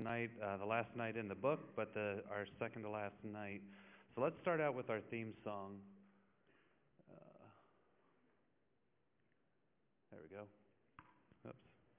night, the last night in the book, but our second to last night. So let's start out with our theme song. There we go. Oops.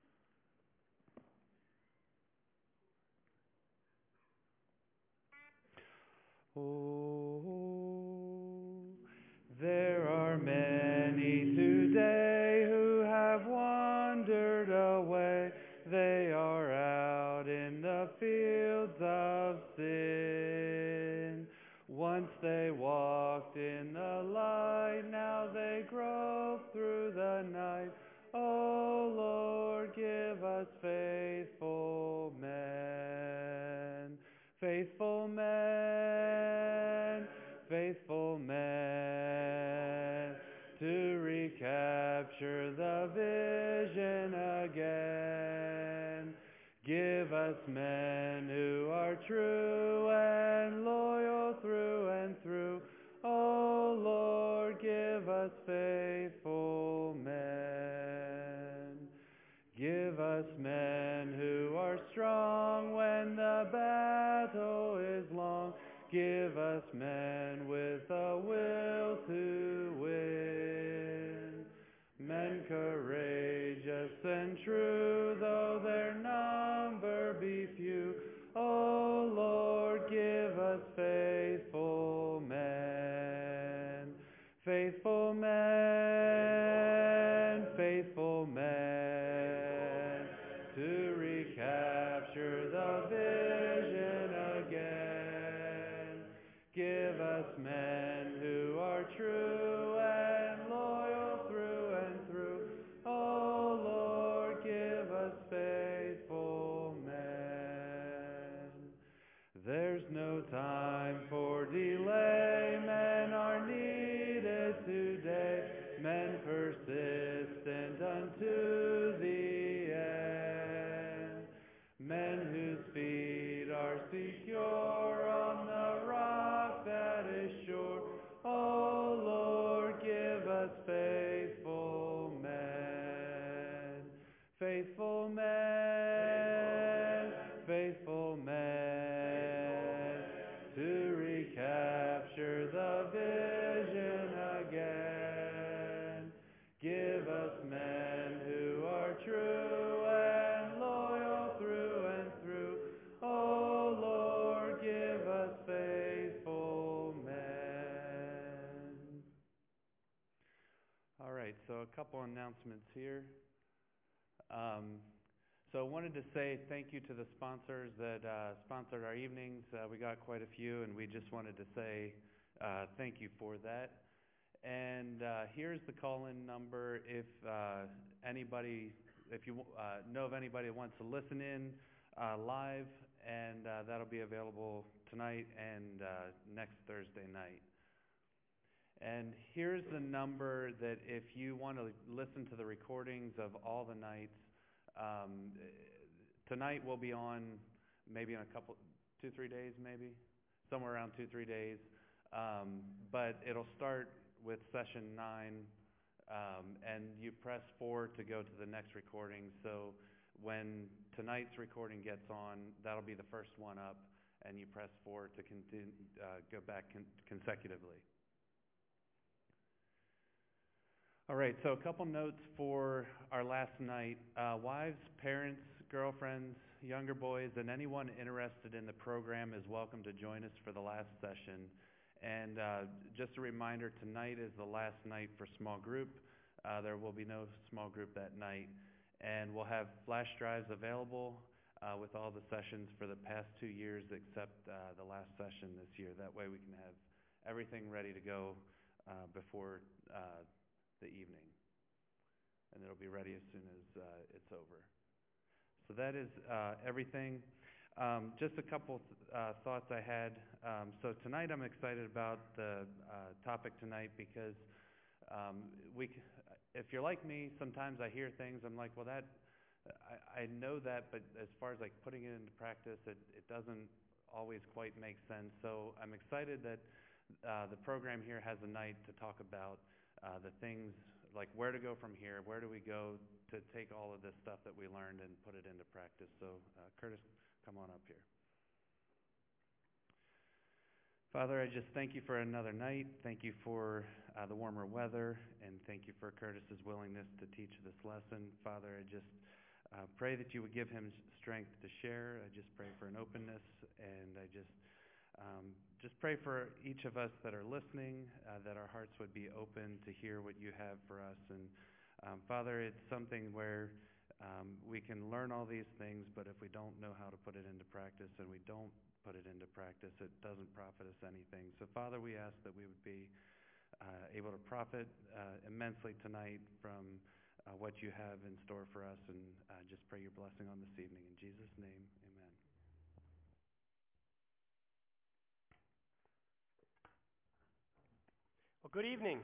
Oh, there are many today who have wandered away. They are out in the fields of sin. Once they walked in the light, now they grope through the night. Oh Lord, give us faithful men. Faithful men, faithful men, to recapture the vision again. Give us men who are true and loyal through and through. Oh Lord, give us faithful men. Give us men who are strong when the battle is long. Give us men with a will to win. Men courageous and true, though their number be few. Oh Lord, give us faithful men. Faithful men, faithful men, to recapture the vision again. Give us men who are true and loyal through and through. Oh Lord, give us faithful men. There's no time for delay. Men are needed today. Men persistent unto the end. Men whose feet are secure on the rock that is sure. Oh Lord, give us faithful men. Faithful men, faithful men, to recapture the vision again. Give us men who are true and loyal through and through. Oh Lord, give us faithful men. All right, so a couple announcements here. So I wanted to say thank you to the sponsors that sponsored our evenings. We got quite a few, and we just wanted to say thank you for that. And here's the call-in number if you know of anybody that wants to listen in live, and that'll be available tonight and next Thursday night. And here's the number that if you want to listen to the recordings of all the nights, tonight we'll be on maybe in a couple, 2-3 days maybe, somewhere around 2-3 days. But it'll start with session 9, and you press 4 to go to the next recording. So when tonight's recording gets on, that'll be the first one up, and you press 4 to continue, go back consecutively. All right, so a couple notes for our last night. Wives, parents, girlfriends, younger boys, and anyone interested in the program is welcome to join us for the last session. And just a reminder, tonight is the last night for small group. There will be no small group that night. And we'll have flash drives available with all the sessions for the past 2 years except the last session this year. That way we can have everything ready to go before the evening. And it'll be ready as soon as it's over. So that is everything. Just a couple thoughts I had. So tonight I'm excited about the topic tonight because if you're like me, sometimes I hear things, I'm like, well, I know that, but as far as like putting it into practice, it doesn't always quite make sense. So I'm excited that the program here has a night to talk about the things like where to go from here, where do we go to take all of this stuff that we learned and put it into practice. So Curtis, come on up here. Father, I just thank you for another night. Thank you for the warmer weather, and thank you for Curtis's willingness to teach this lesson. Father, I just pray that you would give him strength to share. I just pray for an openness, and I just pray for each of us that are listening, that our hearts would be open to hear what you have for us. And Father, it's something where we can learn all these things, but if we don't know how to put it into practice and we don't put it into practice, it doesn't profit us anything. So Father, we ask that we would be able to profit immensely tonight from what you have in store for us, and just pray your blessing on this evening. In Jesus' name, amen. Well, good evening.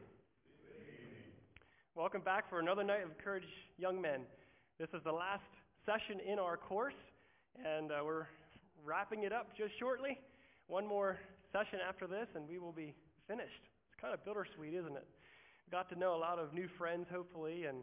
Welcome back for another night of Courage Young Men. This is the last session in our course, and we're wrapping it up just shortly. One more session after this, and we will be finished. It's kind of bittersweet, isn't it? Got to know a lot of new friends, hopefully, and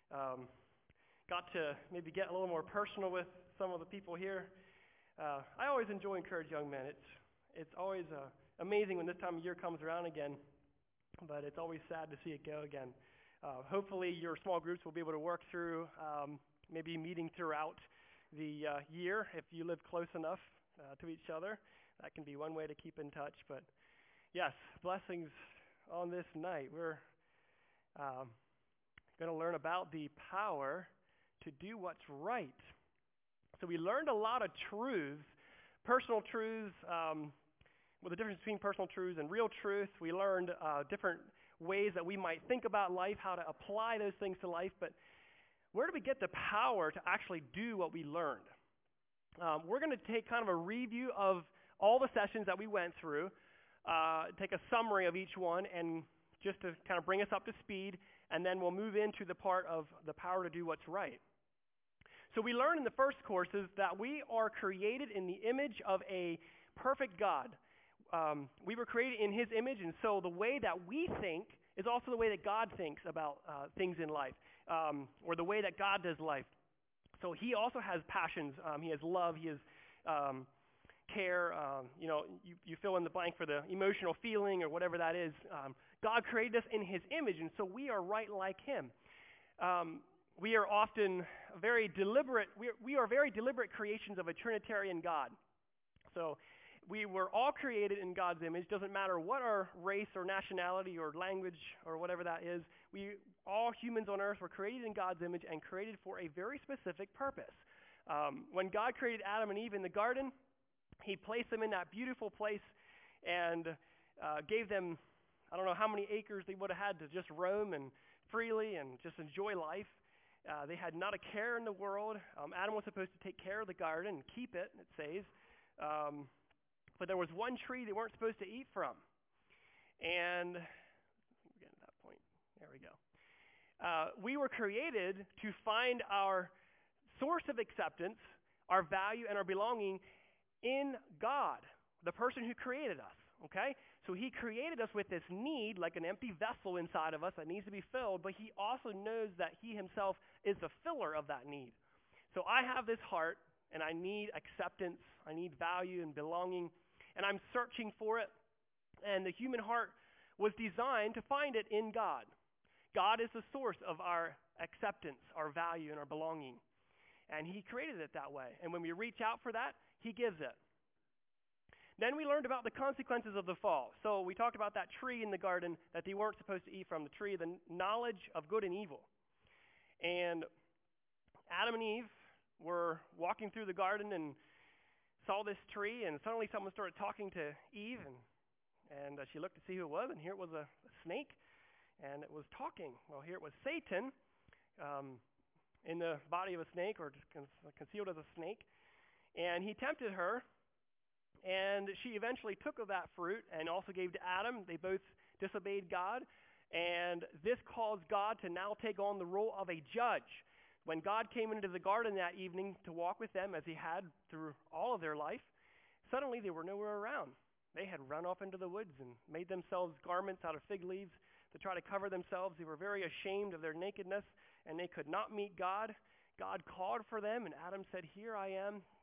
got to maybe get a little more personal with some of the people here. I always enjoy Encourage Young Men. It's always amazing when this time of year comes around again, but it's always sad to see it go again. Hopefully your small groups will be able to work through maybe meeting throughout the year if you live close enough to each other. That can be one way to keep in touch. But yes, blessings on this night. We're going to learn about the power to do what's right. So we learned a lot of truths, personal truths, the difference between personal truths and real truth. We learned different ways that we might think about life, how to apply those things to life. But where do we get the power to actually do what we learned? We're going to take kind of a review of all the sessions that we went through, take a summary of each one, and just to kind of bring us up to speed, and then we'll move into the part of the power to do what's right. So we learned in the first courses that we are created in the image of a perfect God. We were created in his image, and so the way that we think is also the way that God thinks about things in life, or the way that God does life. So he also has passions. He has love. He has care. You fill in the blank for the emotional feeling or whatever that is. God created us in his image, and so we are right like him. We are often very deliberate. We are very deliberate creations of a Trinitarian God. So we were all created in God's image. Doesn't matter what our race or nationality or language or whatever that is. All humans on earth were created in God's image and created for a very specific purpose. When God created Adam and Eve in the garden, he placed them in that beautiful place and gave them, I don't know how many acres they would have had to just roam and freely and just enjoy life. They had not a care in the world. Adam was supposed to take care of the garden and keep it, it says. But there was one tree they weren't supposed to eat from. And we're getting to that point. There we go. We were created to find our source of acceptance, our value, and our belonging in God, the person who created us. Okay? So he created us with this need, like an empty vessel inside of us that needs to be filled, but he also knows that he himself is the filler of that need. So I have this heart, and I need acceptance, I need value and belonging, and I'm searching for it. And the human heart was designed to find it in God. God is the source of our acceptance, our value, and our belonging. And he created it that way. And when we reach out for that, he gives it. Then we learned about the consequences of the fall. So we talked about that tree in the garden that they weren't supposed to eat from, the tree of the knowledge of good and evil. And Adam and Eve were walking through the garden and saw this tree, and suddenly someone started talking to Eve, and she looked to see who it was, and here it was a snake, and it was talking. Well, here it was Satan in the body of a snake, or concealed as a snake, and he tempted her, and she eventually took of that fruit and also gave to Adam. They both disobeyed God, and this caused God to now take on the role of a judge. When God came into the garden that evening to walk with them, as he had through all of their life, suddenly they were nowhere around. They had run off into the woods and made themselves garments out of fig leaves to try to cover themselves. They were very ashamed of their nakedness, and they could not meet God. God called for them, and Adam said, "Here I am.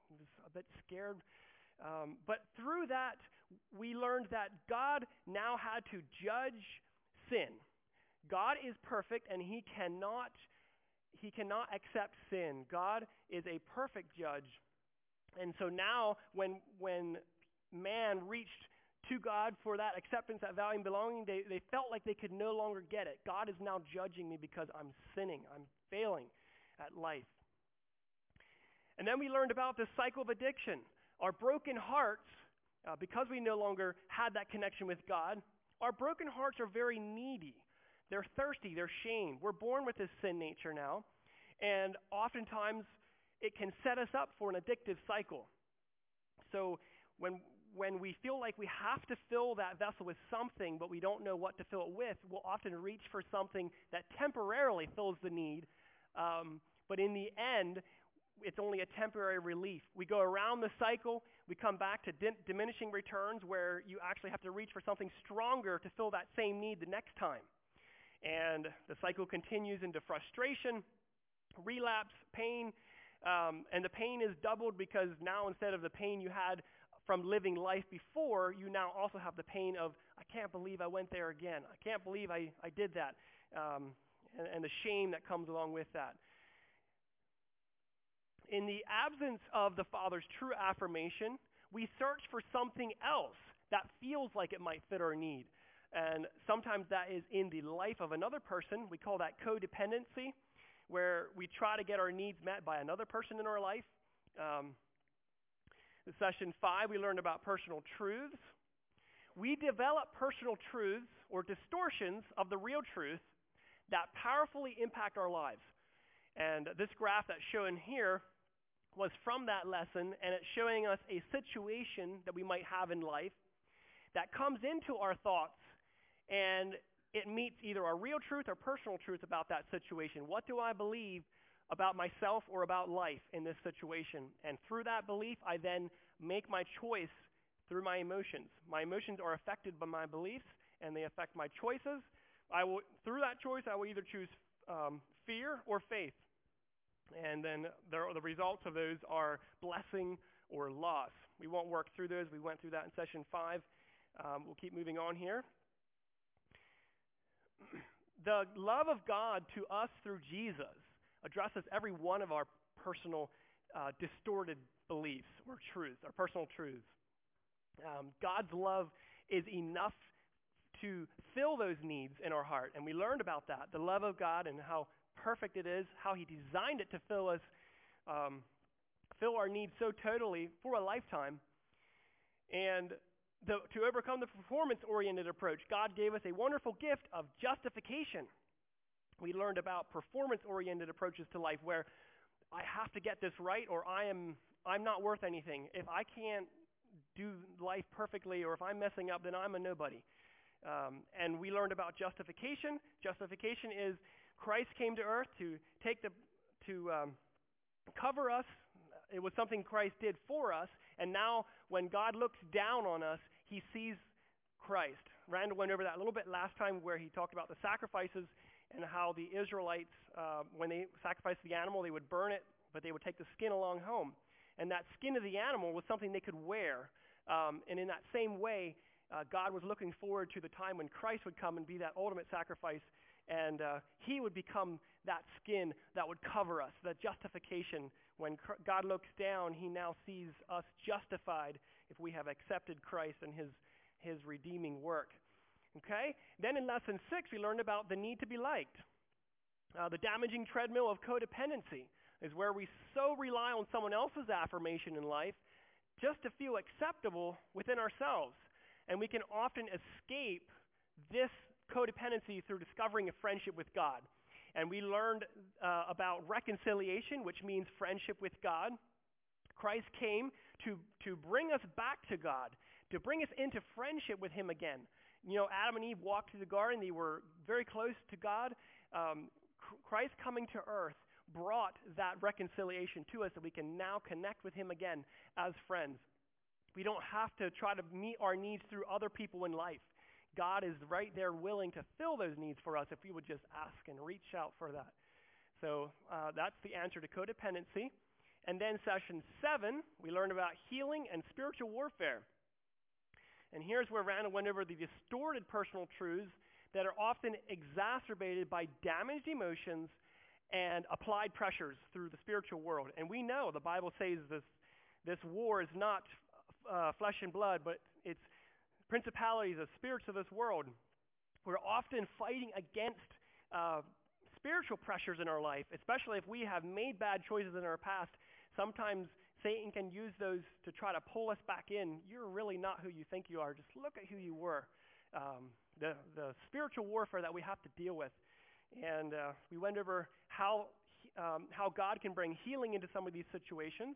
He was a bit scared. But through that, we learned that God now had to judge sin. God is perfect, and He cannot accept sin. God is a perfect judge. And so now, when man reached to God for that acceptance, that value and belonging, they felt like they could no longer get it. God is now judging me because I'm sinning. I'm failing at life. And then we learned about this cycle of addiction. Our broken hearts, because we no longer had that connection with God, our broken hearts are very needy. They're thirsty. They're shamed. We're born with this sin nature now. And oftentimes, it can set us up for an addictive cycle. So when we feel like we have to fill that vessel with something, but we don't know what to fill it with, we'll often reach for something that temporarily fills the need. But in the end, it's only a temporary relief. We go around the cycle. We come back to diminishing returns where you actually have to reach for something stronger to fill that same need the next time. And the cycle continues into frustration, relapse, pain, and the pain is doubled because now instead of the pain you had from living life before, you now also have the pain of, I can't believe I went there again. I can't believe I did that, and the shame that comes along with that. In the absence of the Father's true affirmation, we search for something else that feels like it might fit our need. And sometimes that is in the life of another person. We call that codependency, where we try to get our needs met by another person in our life. In session 5, we learned about personal truths. We develop personal truths or distortions of the real truth that powerfully impact our lives. And this graph that's shown here was from that lesson, and it's showing us a situation that we might have in life that comes into our thoughts, and it meets either our real truth or personal truth about that situation. What do I believe about myself or about life in this situation? And through that belief, I then make my choice through my emotions. My emotions are affected by my beliefs, and they affect my choices. Through that choice, I will either choose fear or faith. And then the results of those are blessing or loss. We won't work through those. We went through that in session 5. We'll keep moving on here. The love of God to us through Jesus addresses every one of our personal distorted beliefs or truths, our personal truths. God's love is enough to fill those needs in our heart, and we learned about that, the love of God and how perfect it is, how He designed it to fill us, fill our needs so totally for a lifetime. And to overcome the performance-oriented approach, God gave us a wonderful gift of justification. We learned about performance-oriented approaches to life where I have to get this right or I'm not worth anything. If I can't do life perfectly or if I'm messing up, then I'm a nobody. And we learned about justification. Justification is Christ came to earth to cover us. It was something Christ did for us, and now when God looks down on us, He sees Christ. Randall went over that a little bit last time where he talked about the sacrifices and how the Israelites, when they sacrificed the animal, they would burn it, but they would take the skin along home. And that skin of the animal was something they could wear. And in that same way, God was looking forward to the time when Christ would come and be that ultimate sacrifice, and He would become that skin that would cover us, that justification. When God looks down, He now sees us justified if we have accepted Christ and His redeeming work. Okay? Then in lesson 6, we learned about the need to be liked. The damaging treadmill of codependency is where we so rely on someone else's affirmation in life just to feel acceptable within ourselves. And we can often escape this codependency through discovering a friendship with God. And we learned about reconciliation, which means friendship with God. Christ came to bring us back to God, to bring us into friendship with Him again. You know, Adam and Eve walked through the garden. They were very close to God. Christ coming to earth brought that reconciliation to us, so we can now connect with Him again as friends. We don't have to try to meet our needs through other people in life. God is right there willing to fill those needs for us if we would just ask and reach out for that. So that's the answer to codependency. And then session 7, we learned about healing and spiritual warfare. And here's where Randall went over the distorted personal truths that are often exacerbated by damaged emotions and applied pressures through the spiritual world. And we know the Bible says this war is not flesh and blood, but it's principalities, the spirits of this world. We're often fighting against spiritual pressures in our life, especially if we have made bad choices in our past. Sometimes Satan can use those to try to pull us back in. You're really not who you think you are. Just look at who you were. The spiritual warfare that we have to deal with. And we went over how God can bring healing into some of these situations.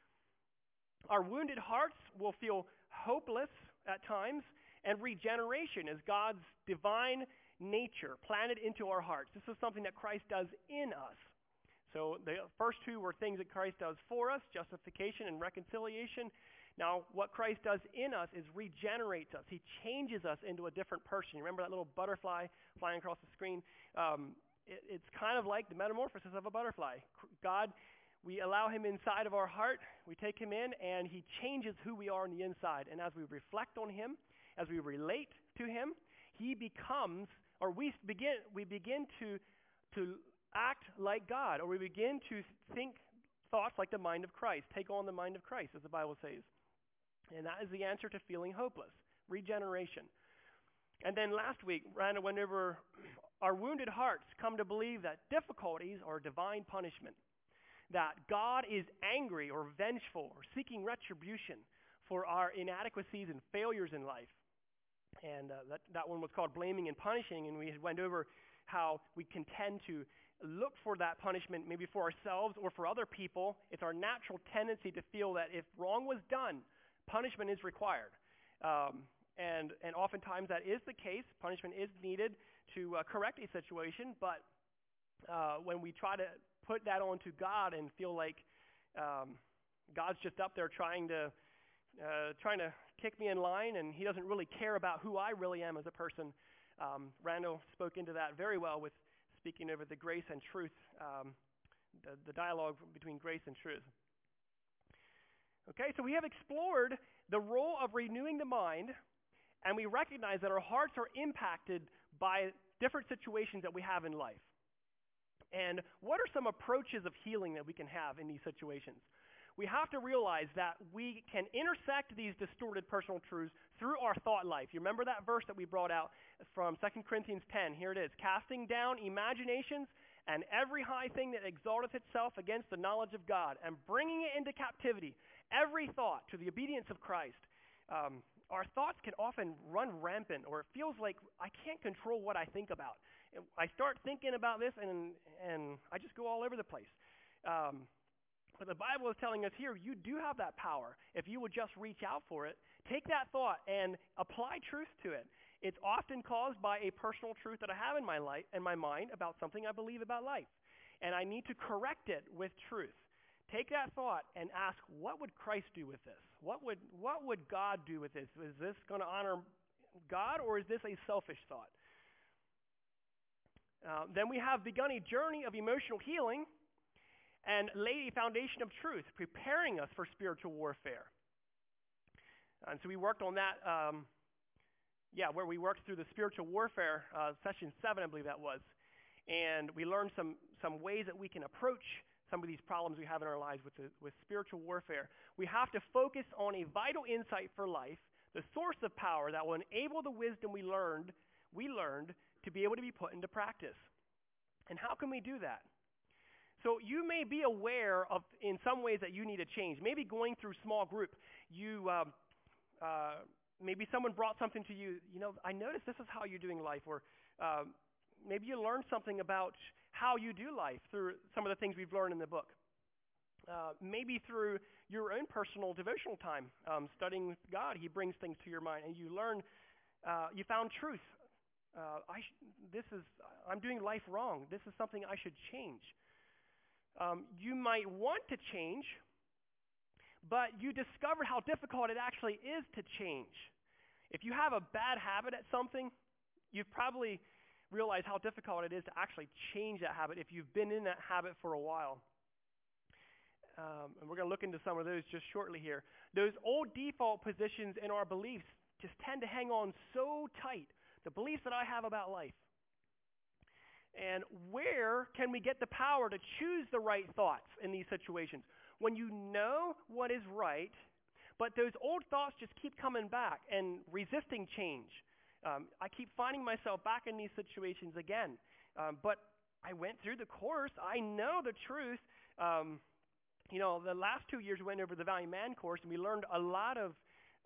Our wounded hearts will feel hopeless at times, and regeneration is God's divine nature planted into our hearts. This is something that Christ does in us. So the first two were things that Christ does for us, justification and reconciliation. Now, what Christ does in us is regenerates us. He changes us into a different person. You remember that little butterfly flying across the screen? It's kind of like the metamorphosis of a butterfly. God, we allow him inside of our heart. We take him in, and he changes who we are on the inside. And as we reflect on him, as we relate to him, he becomes, or we begin to act like God, or we begin to think thoughts like the mind of Christ, take on the mind of Christ, as the Bible says. And that is the answer to feeling hopeless, regeneration. And then last week, Randall went over our wounded hearts come to believe that difficulties are divine punishment, that God is angry or vengeful or seeking retribution for our inadequacies and failures in life. And that one was called blaming and punishing, and we went over how we can tend to look for that punishment maybe for ourselves or for other people. It's our natural tendency to feel that if wrong was done, punishment is required. And oftentimes that is the case. Punishment is needed to correct a situation, but when we try to put that onto God and feel like God's just up there trying to kick me in line, and he doesn't really care about who I really am as a person. Randall spoke into that very well with speaking over the grace and truth, the dialogue between grace and truth. Okay, so we have explored the role of renewing the mind, and we recognize that our hearts are impacted by different situations that we have in life. And what are some approaches of healing that we can have in these situations? We have to realize that we can intersect these distorted personal truths through our thought life. You remember that verse that we brought out from 2 Corinthians 10? Here it is. Casting down imaginations and every high thing that exalteth itself against the knowledge of God, and bringing it into captivity, every thought to the obedience of Christ. Our thoughts can often run rampant, or it feels like I can't control what I think about. I start thinking about this, and I just go all over the place. But the Bible is telling us here, you do have that power. If you would just reach out for it, take that thought and apply truth to it. It's often caused by a personal truth that I have in my life, in my mind, about something I believe about life. And I need to correct it with truth. Take that thought and ask, what would Christ do with this? What would God do with this? Is this going to honor God, or is this a selfish thought? Then we have begun a journey of emotional healing and laid a foundation of truth, preparing us for spiritual warfare. And so we worked on that, where we worked through the spiritual warfare, session 7, I believe that was. And we learned some ways that we can approach some of these problems we have in our lives with spiritual warfare. We have to focus on a vital insight for life, the source of power that will enable the wisdom we learned to be able to be put into practice. And how can we do that? So you may be aware of, in some ways, that you need a change. Maybe going through small group, maybe someone brought something to you. I noticed this is how you're doing life, or maybe you learned something about how you do life through some of the things we've learned in the book. Maybe through your own personal devotional time, studying with God, he brings things to your mind, and you learn, you found truth. I'm doing life wrong. This is something I should change. You might want to change, but you discovered how difficult it actually is to change. If you have a bad habit at something, you've probably realized how difficult it is to actually change that habit if you've been in that habit for a while. and we're going to look into some of those just shortly here, those old default positions in our beliefs just tend to hang on so tight, the beliefs that I have about life. And where can we get the power to choose the right thoughts in these situations? When you know what is right, but those old thoughts just keep coming back and resisting change. I keep finding myself back in these situations again. But I went through the course. I know the truth. The last 2 years we went over the Valiant Man course, and we learned a lot of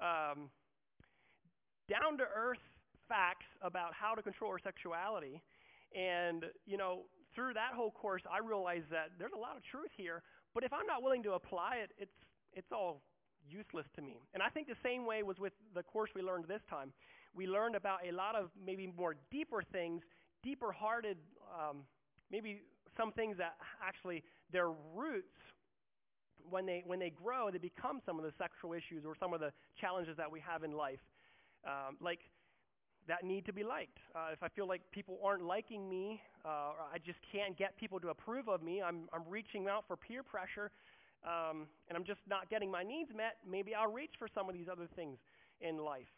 down-to-earth facts about how to control our sexuality. And, through that whole course, I realized that there's a lot of truth here. But if I'm not willing to apply it, it's all useless to me. And I think the same way was with the course we learned this time. We learned about a lot of maybe more deeper things, deeper-hearted, maybe some things that actually their roots, when they grow, they become some of the sexual issues or some of the challenges that we have in life, like that need to be liked. If I feel like people aren't liking me, or I just can't get people to approve of me, I'm reaching out for peer pressure, and I'm just not getting my needs met, maybe I'll reach for some of these other things in life.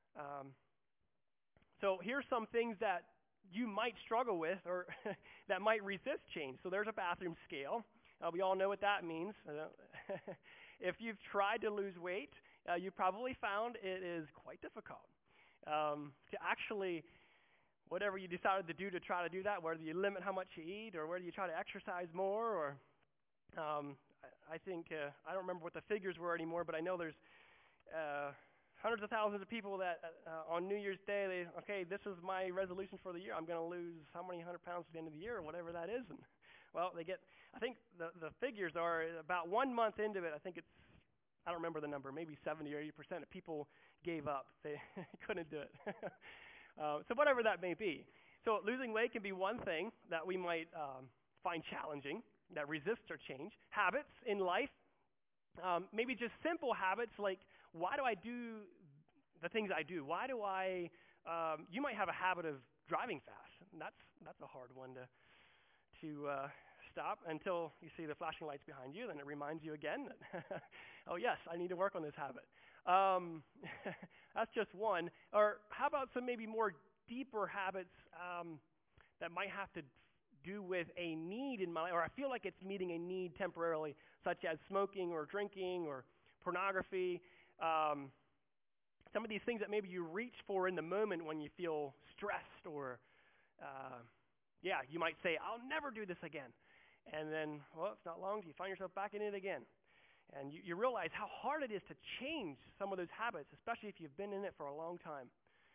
So here's some things that you might struggle with or that might resist change. So there's a bathroom scale. We all know what that means. If you've tried to lose weight, you probably found it is quite difficult. To actually, whatever you decided to do to try to do that, whether you limit how much you eat or whether you try to exercise more, or I think, I don't remember what the figures were anymore, but I know there's hundreds of thousands of people that on New Year's Day, this is my resolution for the year. I'm going to lose how many 100 pounds at the end of the year or whatever that is. And, well, I think the figures are about 1 month into it, I don't remember the number, maybe 70 or 80% of people gave up. They couldn't do it. So whatever that may be. So losing weight can be one thing that we might find challenging, that resists our change. Habits in life, maybe just simple habits like, why do I do the things I do? Why do I, you might have a habit of driving fast. And that's a hard one to stop until you see the flashing lights behind you. Then it reminds you again that, oh yes, I need to work on this habit. That's just one. Or how about some maybe more deeper habits that might have to do with a need in my life, or I feel like it's meeting a need temporarily, such as smoking or drinking or pornography. Some of these things that maybe you reach for in the moment when you feel stressed or, you might say, I'll never do this again. And then, well, it's not long till you find yourself back in it again. And you realize how hard it is to change some of those habits, especially if you've been in it for a long time.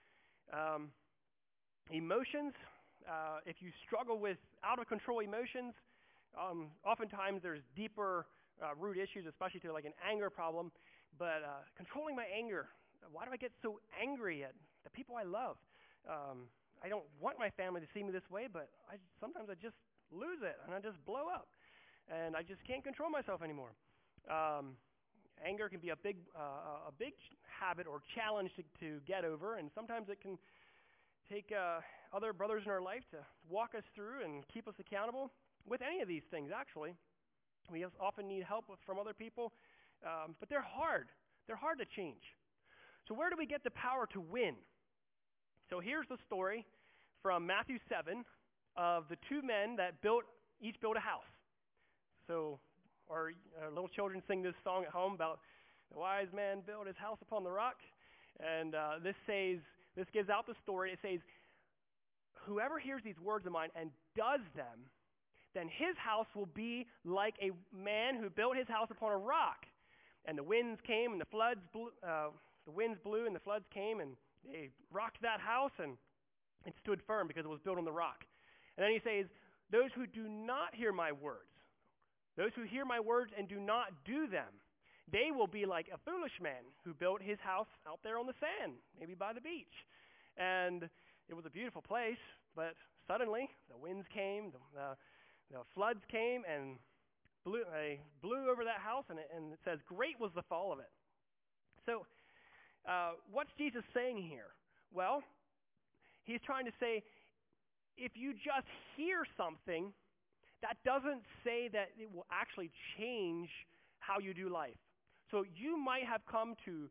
Emotions, if you struggle with out-of-control emotions, oftentimes there's deeper root issues, especially to like an anger problem. But controlling my anger, why do I get so angry at the people I love? I don't want my family to see me this way, but sometimes I just lose it, and I just blow up. And I just can't control myself anymore. Anger can be a big habit or challenge to get over, and sometimes it can take other brothers in our life to walk us through and keep us accountable with any of these things, actually. We often need help from other people, but they're hard. They're hard to change. So where do we get the power to win? So here's the story from Matthew 7 of the two men that each built a house. So our little children sing this song at home about the wise man built his house upon the rock. And this gives out the story. It says, whoever hears these words of mine and does them, then his house will be like a man who built his house upon a rock. And the winds came and the floods blew, the winds blew and the floods came and they rocked that house and it stood firm because it was built on the rock. And then he says, those who do not hear my words, those who hear my words and do not do them, they will be like a foolish man who built his house out there on the sand, maybe by the beach. And it was a beautiful place, but suddenly the winds came, the floods came and blew over that house, and it says, great was the fall of it. So what's Jesus saying here? Well, he's trying to say, if you just hear something, that doesn't say that it will actually change how you do life. So you might have come to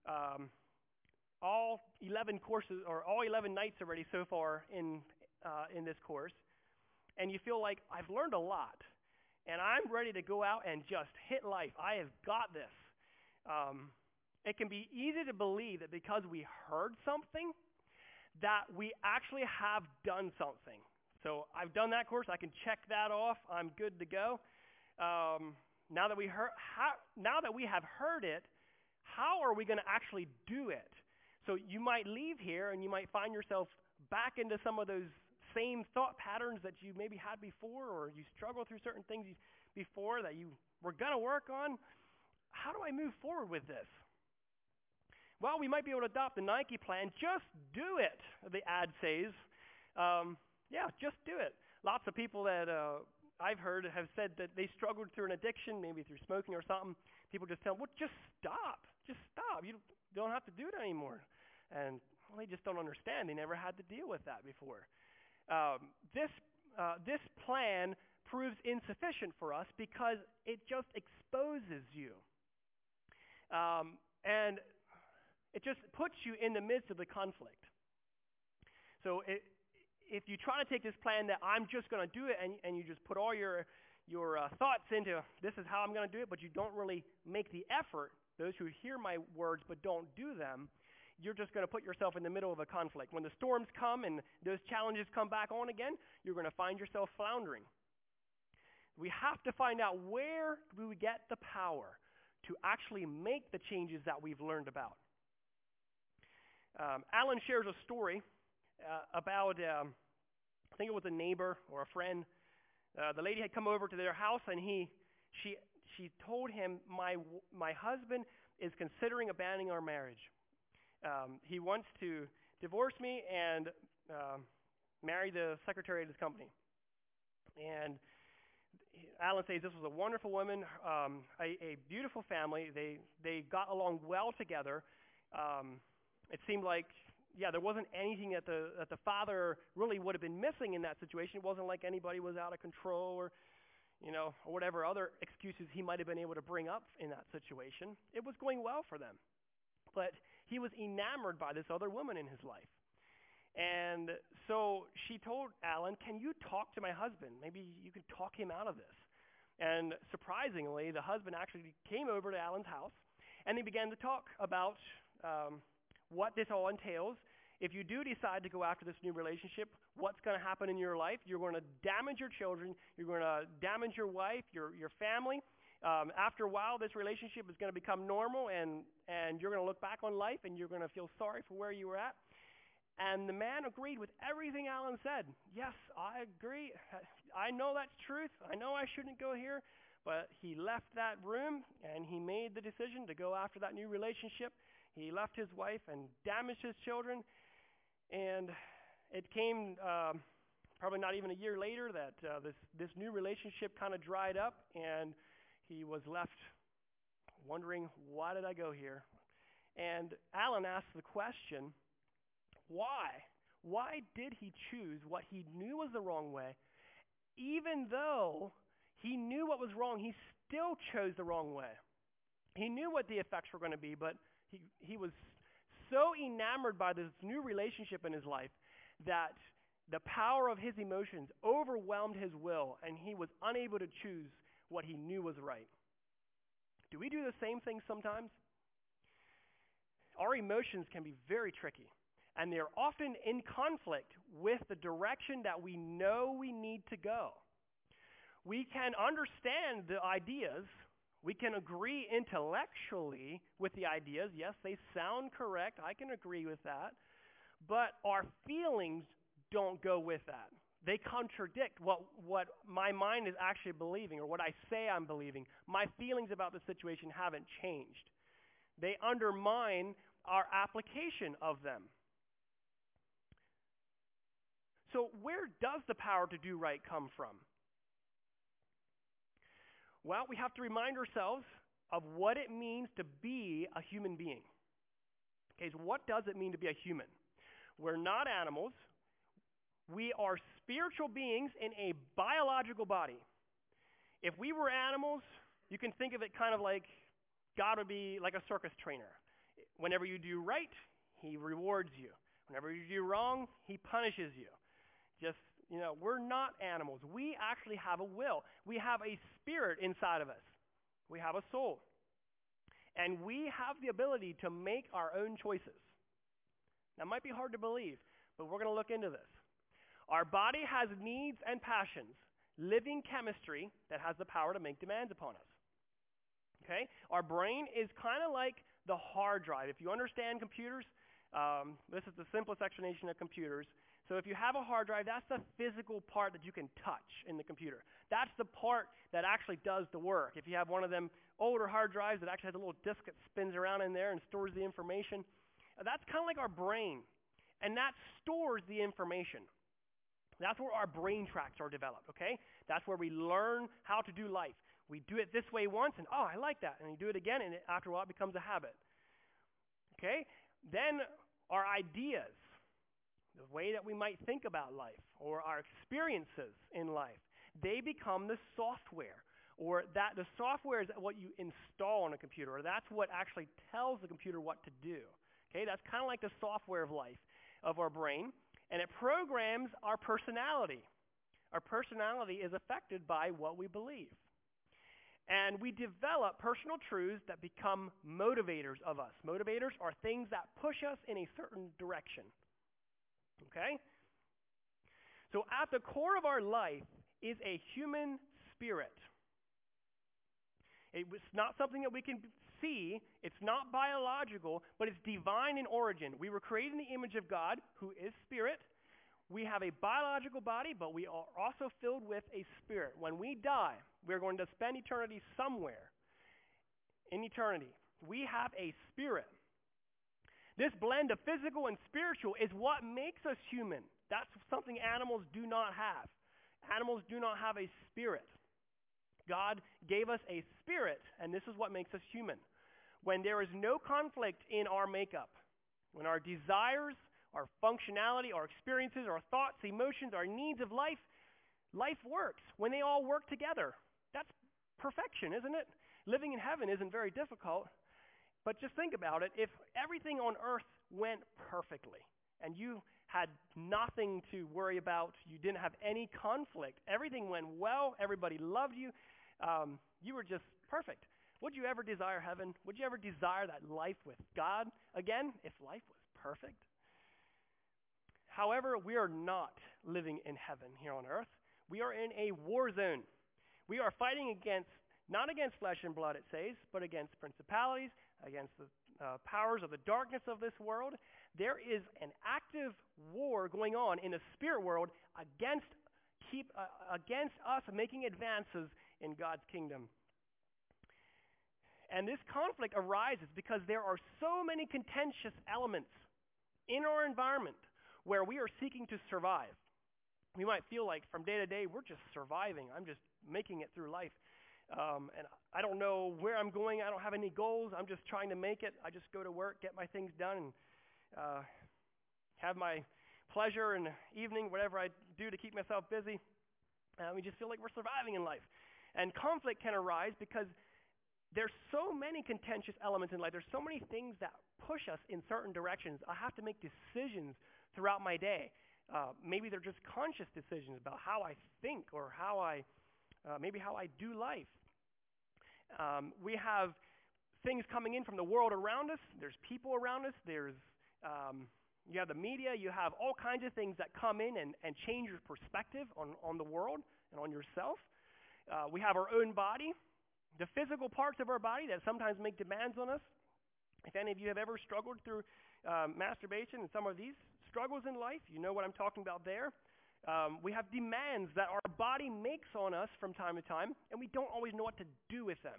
all 11 courses or all 11 nights already so far in this course, and you feel like I've learned a lot, and I'm ready to go out and just hit life. I have got this. It can be easy to believe that because we heard something, that we actually have done something. So I've done that course. I can check that off. I'm good to go. Now that we have heard it, how are we going to actually do it? So you might leave here and you might find yourself back into some of those same thought patterns that you maybe had before, or you struggled through certain things before that you were going to work on. How do I move forward with this? Well, we might be able to adopt the Nike plan. Just do it, the ad says. Yeah, just do it. Lots of people that I've heard have said that they struggled through an addiction, maybe through smoking or something. People just tell them, well, just stop. Just stop. You don't have to do it anymore. And well, they just don't understand. They never had to deal with that before. This plan proves insufficient for us because it just exposes you. And it just puts you in the midst of the conflict. So if you try to take this plan that I'm just going to do it, and you just put all your thoughts into this is how I'm going to do it, but you don't really make the effort, those who hear my words but don't do them, you're just going to put yourself in the middle of a conflict. When the storms come and those challenges come back on again, you're going to find yourself floundering. We have to find out where do we get the power to actually make the changes that we've learned about. Alan shares a story about, I think it was a neighbor or a friend. The lady had come over to their house, and she told him, my husband is considering abandoning our marriage. He wants to divorce me and marry the secretary of his company. And Alan says this was a wonderful woman, a beautiful family. They got along well together. It seemed like, there wasn't anything that the father really would have been missing in that situation. It wasn't like anybody was out of control or whatever other excuses he might have been able to bring up in that situation. It was going well for them. But he was enamored by this other woman in his life. And so she told Alan, can you talk to my husband? Maybe you can talk him out of this. And surprisingly, the husband actually came over to Alan's house, and they began to talk about what this all entails. If you do decide to go after this new relationship, what's going to happen in your life? You're going to damage your children. You're going to damage your wife, your family. After a while, this relationship is going to become normal, and you're going to look back on life, and you're going to feel sorry for where you were at. And the man agreed with everything Alan said. Yes, I agree. I know that's truth. I know I shouldn't go here. But he left that room, and he made the decision to go after that new relationship. He left his wife and damaged his children. And it came probably not even a year later that this new relationship kind of dried up, and he was left wondering, why did I go here? And Alan asked the question, why? Why did he choose what he knew was the wrong way? Even though he knew what was wrong, he still chose the wrong way. He knew what the effects were going to be, but he was so enamored by this new relationship in his life that the power of his emotions overwhelmed his will, and he was unable to choose what he knew was right. Do we do the same thing sometimes? Our emotions can be very tricky, and they're often in conflict with the direction that we know we need to go. We can understand the ideas. We can agree intellectually with the ideas. Yes, they sound correct. I can agree with that. But our feelings don't go with that. They contradict what my mind is actually believing, or what I say I'm believing. My feelings about the situation haven't changed. They undermine our application of them. So where does the power to do right come from? Well, we have to remind ourselves of what it means to be a human being. Okay, so what does it mean to be a human? We're not animals. We are spiritual beings in a biological body. If we were animals, you can think of it kind of like God would be like a circus trainer. Whenever you do right, he rewards you. Whenever you do wrong, he punishes you. Just, we're not animals. We actually have a will. We have a spirit inside of us. We have a soul. And we have the ability to make our own choices. That might be hard to believe, but we're going to look into this. Our body has needs and passions, living chemistry that has the power to make demands upon us. Okay? Our brain is kind of like the hard drive. If you understand computers, this is the simplest explanation of computers. So if you have a hard drive, that's the physical part that you can touch in the computer. That's the part that actually does the work. If you have one of them older hard drives that actually has a little disk that spins around in there and stores the information, that's kind of like our brain. And that stores the information. That's where our brain tracts are developed, okay? That's where we learn how to do life. We do it this way once, and I like that. And you do it again, and after a while, it becomes a habit. Okay? Then our ideas, the way that we might think about life, or our experiences in life, they become the software. Or that the software is what you install on a computer, or that's what actually tells the computer what to do. Okay? That's kind of like the software of life, of our brain. And it programs our personality. Our personality is affected by what we believe. And we develop personal truths that become motivators of us. Motivators are things that push us in a certain direction. Okay? So at the core of our life is a human spirit. It's not something that we can see. It's not biological, but it's divine in origin. We were created in the image of God, who is spirit. We have a biological body, but we are also filled with a spirit. When we die, we're going to spend eternity somewhere in eternity. We have a spirit. This blend of physical and spiritual is what makes us human. That's something animals do not have. Animals do not have a spirit. God gave us a spirit, and this is what makes us human. When there is no conflict in our makeup, when our desires, our functionality, our experiences, our thoughts, emotions, our needs of life, life works. When they all work together, that's perfection, isn't it? Living in heaven isn't very difficult, but just think about it. If everything on earth went perfectly, and you had nothing to worry about, you didn't have any conflict, everything went well, everybody loved you, you were just perfect. Would you ever desire heaven? Would you ever desire that life with God again, if life was perfect? However, we are not living in heaven here on earth. We are in a war zone. We are fighting not against flesh and blood, it says, but against principalities, against the powers of the darkness of this world. There is an active war going on in the spirit world against us making advances in God's kingdom. And this conflict arises because there are so many contentious elements in our environment where we are seeking to survive. We might feel like from day to day, we're just surviving. I'm just making it through life. And I don't know where I'm going. I don't have any goals. I'm just trying to make it. I just go to work, get my things done, and have my pleasure in the evening, whatever I do to keep myself busy. We just feel like we're surviving in life. And conflict can arise because there's so many contentious elements in life. There's so many things that push us in certain directions. I have to make decisions throughout my day. Maybe they're just conscious decisions about how I think or maybe how I do life. We have things coming in from the world around us. There's people around us. You have the media. You have all kinds of things that come in and change your perspective on the world and on yourself. We have our own body, the physical parts of our body that sometimes make demands on us. If any of you have ever struggled through masturbation and some of these struggles in life, you know what I'm talking about there. We have demands that our body makes on us from time to time, and we don't always know what to do with them.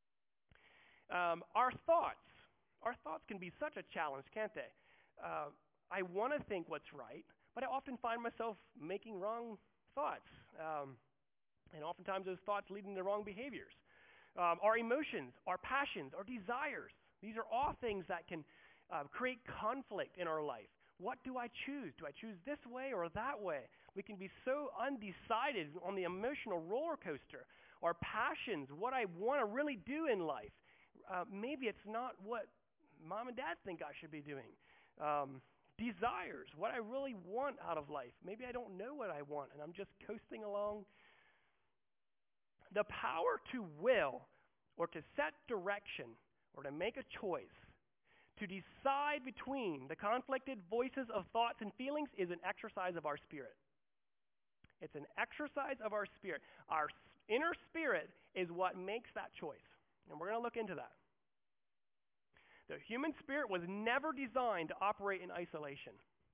Our thoughts can be such a challenge, can't they? I want to think what's right, but I often find myself making wrong thoughts, and oftentimes those thoughts lead into wrong behaviors. Our emotions, our passions, our desires, these are all things that can create conflict in our life. What do I choose? Do I choose this way or that way? We can be so undecided on the emotional roller coaster. Our passions, what I want to really do in life. Maybe it's not what mom and dad think I should be doing. Desires, what I really want out of life. Maybe I don't know what I want and I'm just coasting along. The power to will or to set direction or to make a choice, to decide between the conflicted voices of thoughts and feelings is an exercise of our spirit. It's an exercise of our spirit. Our inner spirit is what makes that choice. And we're going to look into that. The human spirit was never designed to operate in isolation.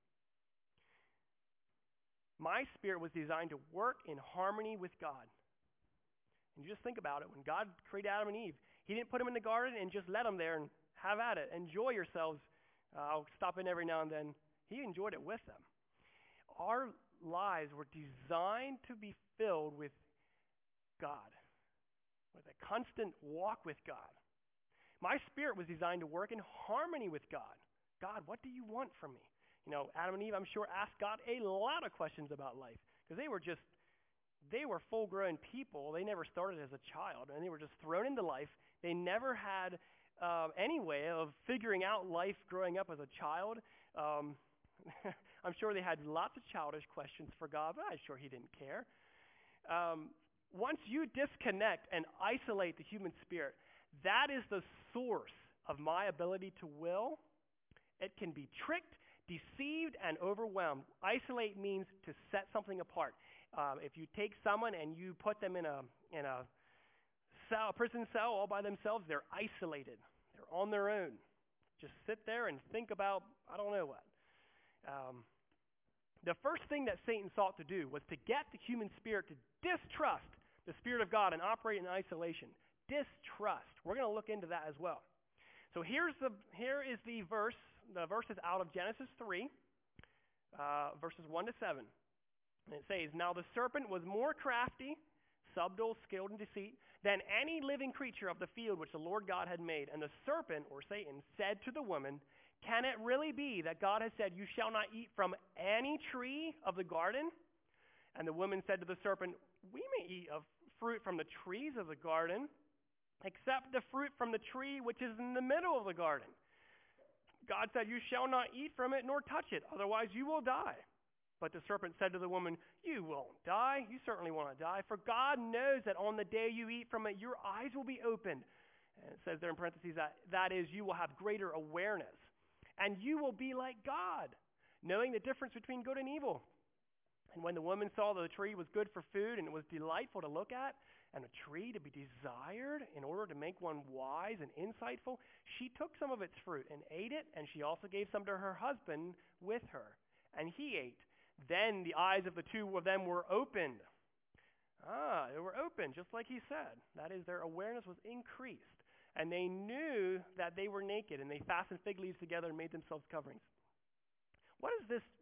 My spirit was designed to work in harmony with God. And you just think about it. When God created Adam and Eve, he didn't put them in the garden and just let them there and have at it. Enjoy yourselves. I'll stop in every now and then. He enjoyed it with them. Our lives were designed to be filled with God, with a constant walk with God. My spirit was designed to work in harmony with God. God, what do you want from me? Adam and Eve, I'm sure, asked God a lot of questions about life because they were full-grown people. They never started as a child, and they were just thrown into life. They never had any way of figuring out life growing up as a child. I'm sure they had lots of childish questions for God, but I'm sure he didn't care. Once you disconnect and isolate the human spirit, that is the source of my ability to will. It can be tricked, deceived, and overwhelmed. Isolate means to set something apart. If you take someone and you put them in a prison cell all by themselves, they're isolated. They're on their own. Just sit there and think about, I don't know what. The first thing that Satan sought to do was to get the human spirit to distrust the Spirit of God and operate in isolation. Distrust. We're going to look into that as well. So here is the verse. The verse is out of Genesis 3, verses 1 to 7. And it says, "Now the serpent was more crafty, subtle, skilled in deceit, than any living creature of the field which the Lord God had made. And the serpent," or Satan, "said to the woman, 'Can it really be that God has said, you shall not eat from any tree of the garden?' And the woman said to the serpent, 'We may eat of fruit from the trees of the garden, except the fruit from the tree which is in the middle of the garden. God said, you shall not eat from it nor touch it, otherwise you will die.' But the serpent said to the woman, 'You won't die. You certainly won't die. For God knows that on the day you eat from it, your eyes will be opened.' And it says there in parentheses that is, you will have greater awareness. And you will be like God, knowing the difference between good and evil. And when the woman saw that the tree was good for food and it was delightful to look at, and a tree to be desired in order to make one wise and insightful, she took some of its fruit and ate it, and she also gave some to her husband with her, and he ate. Then the eyes of the two of them were opened. They were open, just like he said. That is, their awareness was increased. And they knew that they were naked, and they fastened fig leaves together and made themselves coverings." What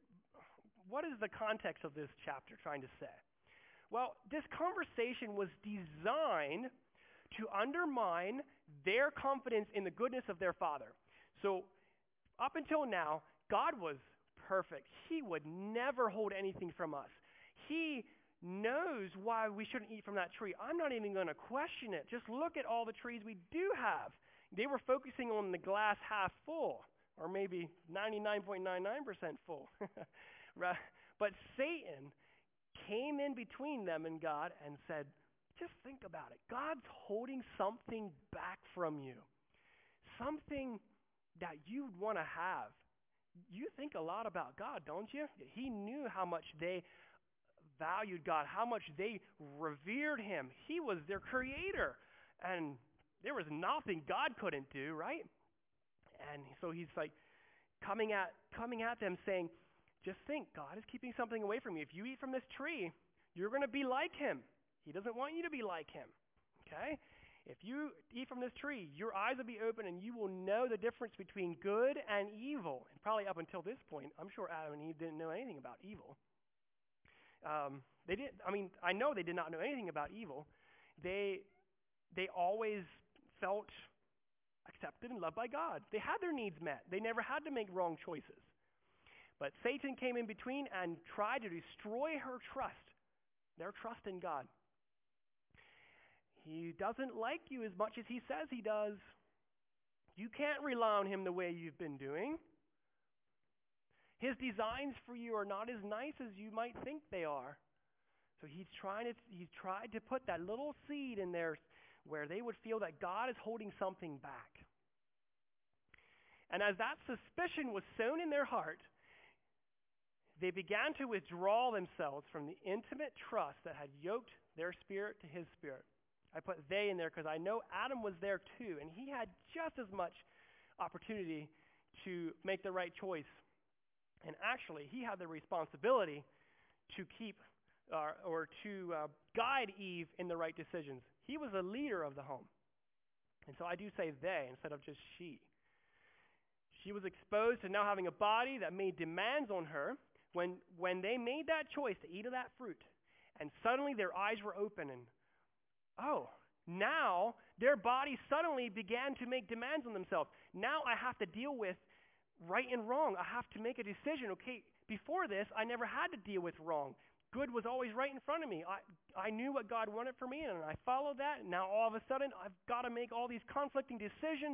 is the context of this chapter trying to say? Well, this conversation was designed to undermine their confidence in the goodness of their Father. So up until now, God was perfect. He would never hold anything from us. He knows why we shouldn't eat from that tree. I'm not even going to question it. Just look at all the trees we do have. They were focusing on the glass half full, or maybe 99.99% full. Right? But Satan came in between them and God and said, just think about it. God's holding something back from you. Something that you'd want to have. You think a lot about God, don't you? He knew how much they valued God, how much they revered him. He was their creator. And there was nothing God couldn't do, right? And so he's like coming at them saying, just think, God is keeping something away from you. If you eat from this tree, you're going to be like him. He doesn't want you to be like him. Okay? If you eat from this tree, your eyes will be open and you will know the difference between good and evil. And probably up until this point, I'm sure Adam and Eve didn't know anything about evil. I know they did not know anything about evil. They always felt accepted and loved by God. They had their needs met. They never had to make wrong choices. But Satan came in between and tried to destroy her trust, their trust in God. He doesn't like you as much as he says he does. You can't rely on him the way you've been doing. His designs for you are not as nice as you might think they are. So he's tried to put that little seed in there where they would feel that God is holding something back. And as that suspicion was sown in their heart, they began to withdraw themselves from the intimate trust that had yoked their spirit to his spirit. I put they in there because I know Adam was there too, and he had just as much opportunity to make the right choice. And actually, he had the responsibility to guide Eve in the right decisions. He was a leader of the home. And so I do say they instead of just she. She was exposed to now having a body that made demands on her when they made that choice to eat of that fruit. And suddenly their eyes were open and, now their body suddenly began to make demands on themselves. Now I have to deal with right and wrong. I have to make a decision. Okay, before this, I never had to deal with wrong. Good was always right in front of me. I knew what God wanted for me, and I followed that. And now all of a sudden, I've got to make all these conflicting decisions.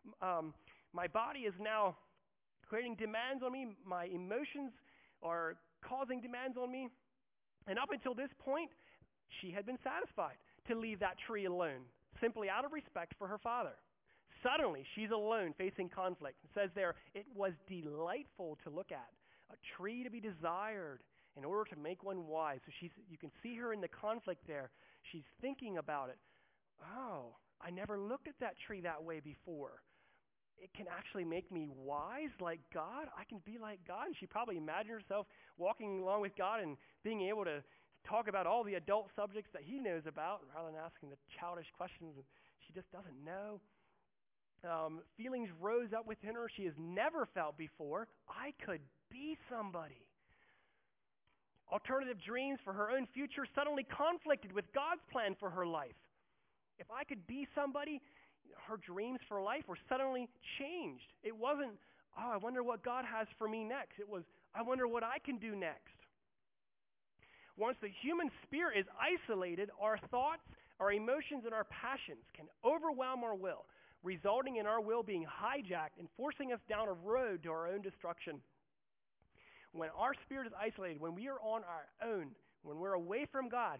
My body is now creating demands on me. My emotions are causing demands on me. And up until this point, she had been satisfied to leave that tree alone, simply out of respect for her father. Suddenly, she's alone facing conflict. It says there, it was delightful to look at, a tree to be desired in order to make one wise. So you can see her in the conflict there. She's thinking about it. Oh, I never looked at that tree that way before. It can actually make me wise like God. I can be like God. And she probably imagined herself walking along with God and being able to talk about all the adult subjects that he knows about rather than asking the childish questions she just doesn't know. Feelings rose up within her she has never felt before. I could be somebody. Alternative dreams for her own future suddenly conflicted with God's plan for her life. If I could be somebody, her dreams for life were suddenly changed. It wasn't, I wonder what God has for me next. It was, I wonder what I can do next. Once the human spirit is isolated, our thoughts, our emotions, and our passions can overwhelm our will, resulting in our will being hijacked and forcing us down a road to our own destruction. When our spirit is isolated, when we are on our own, when we're away from God,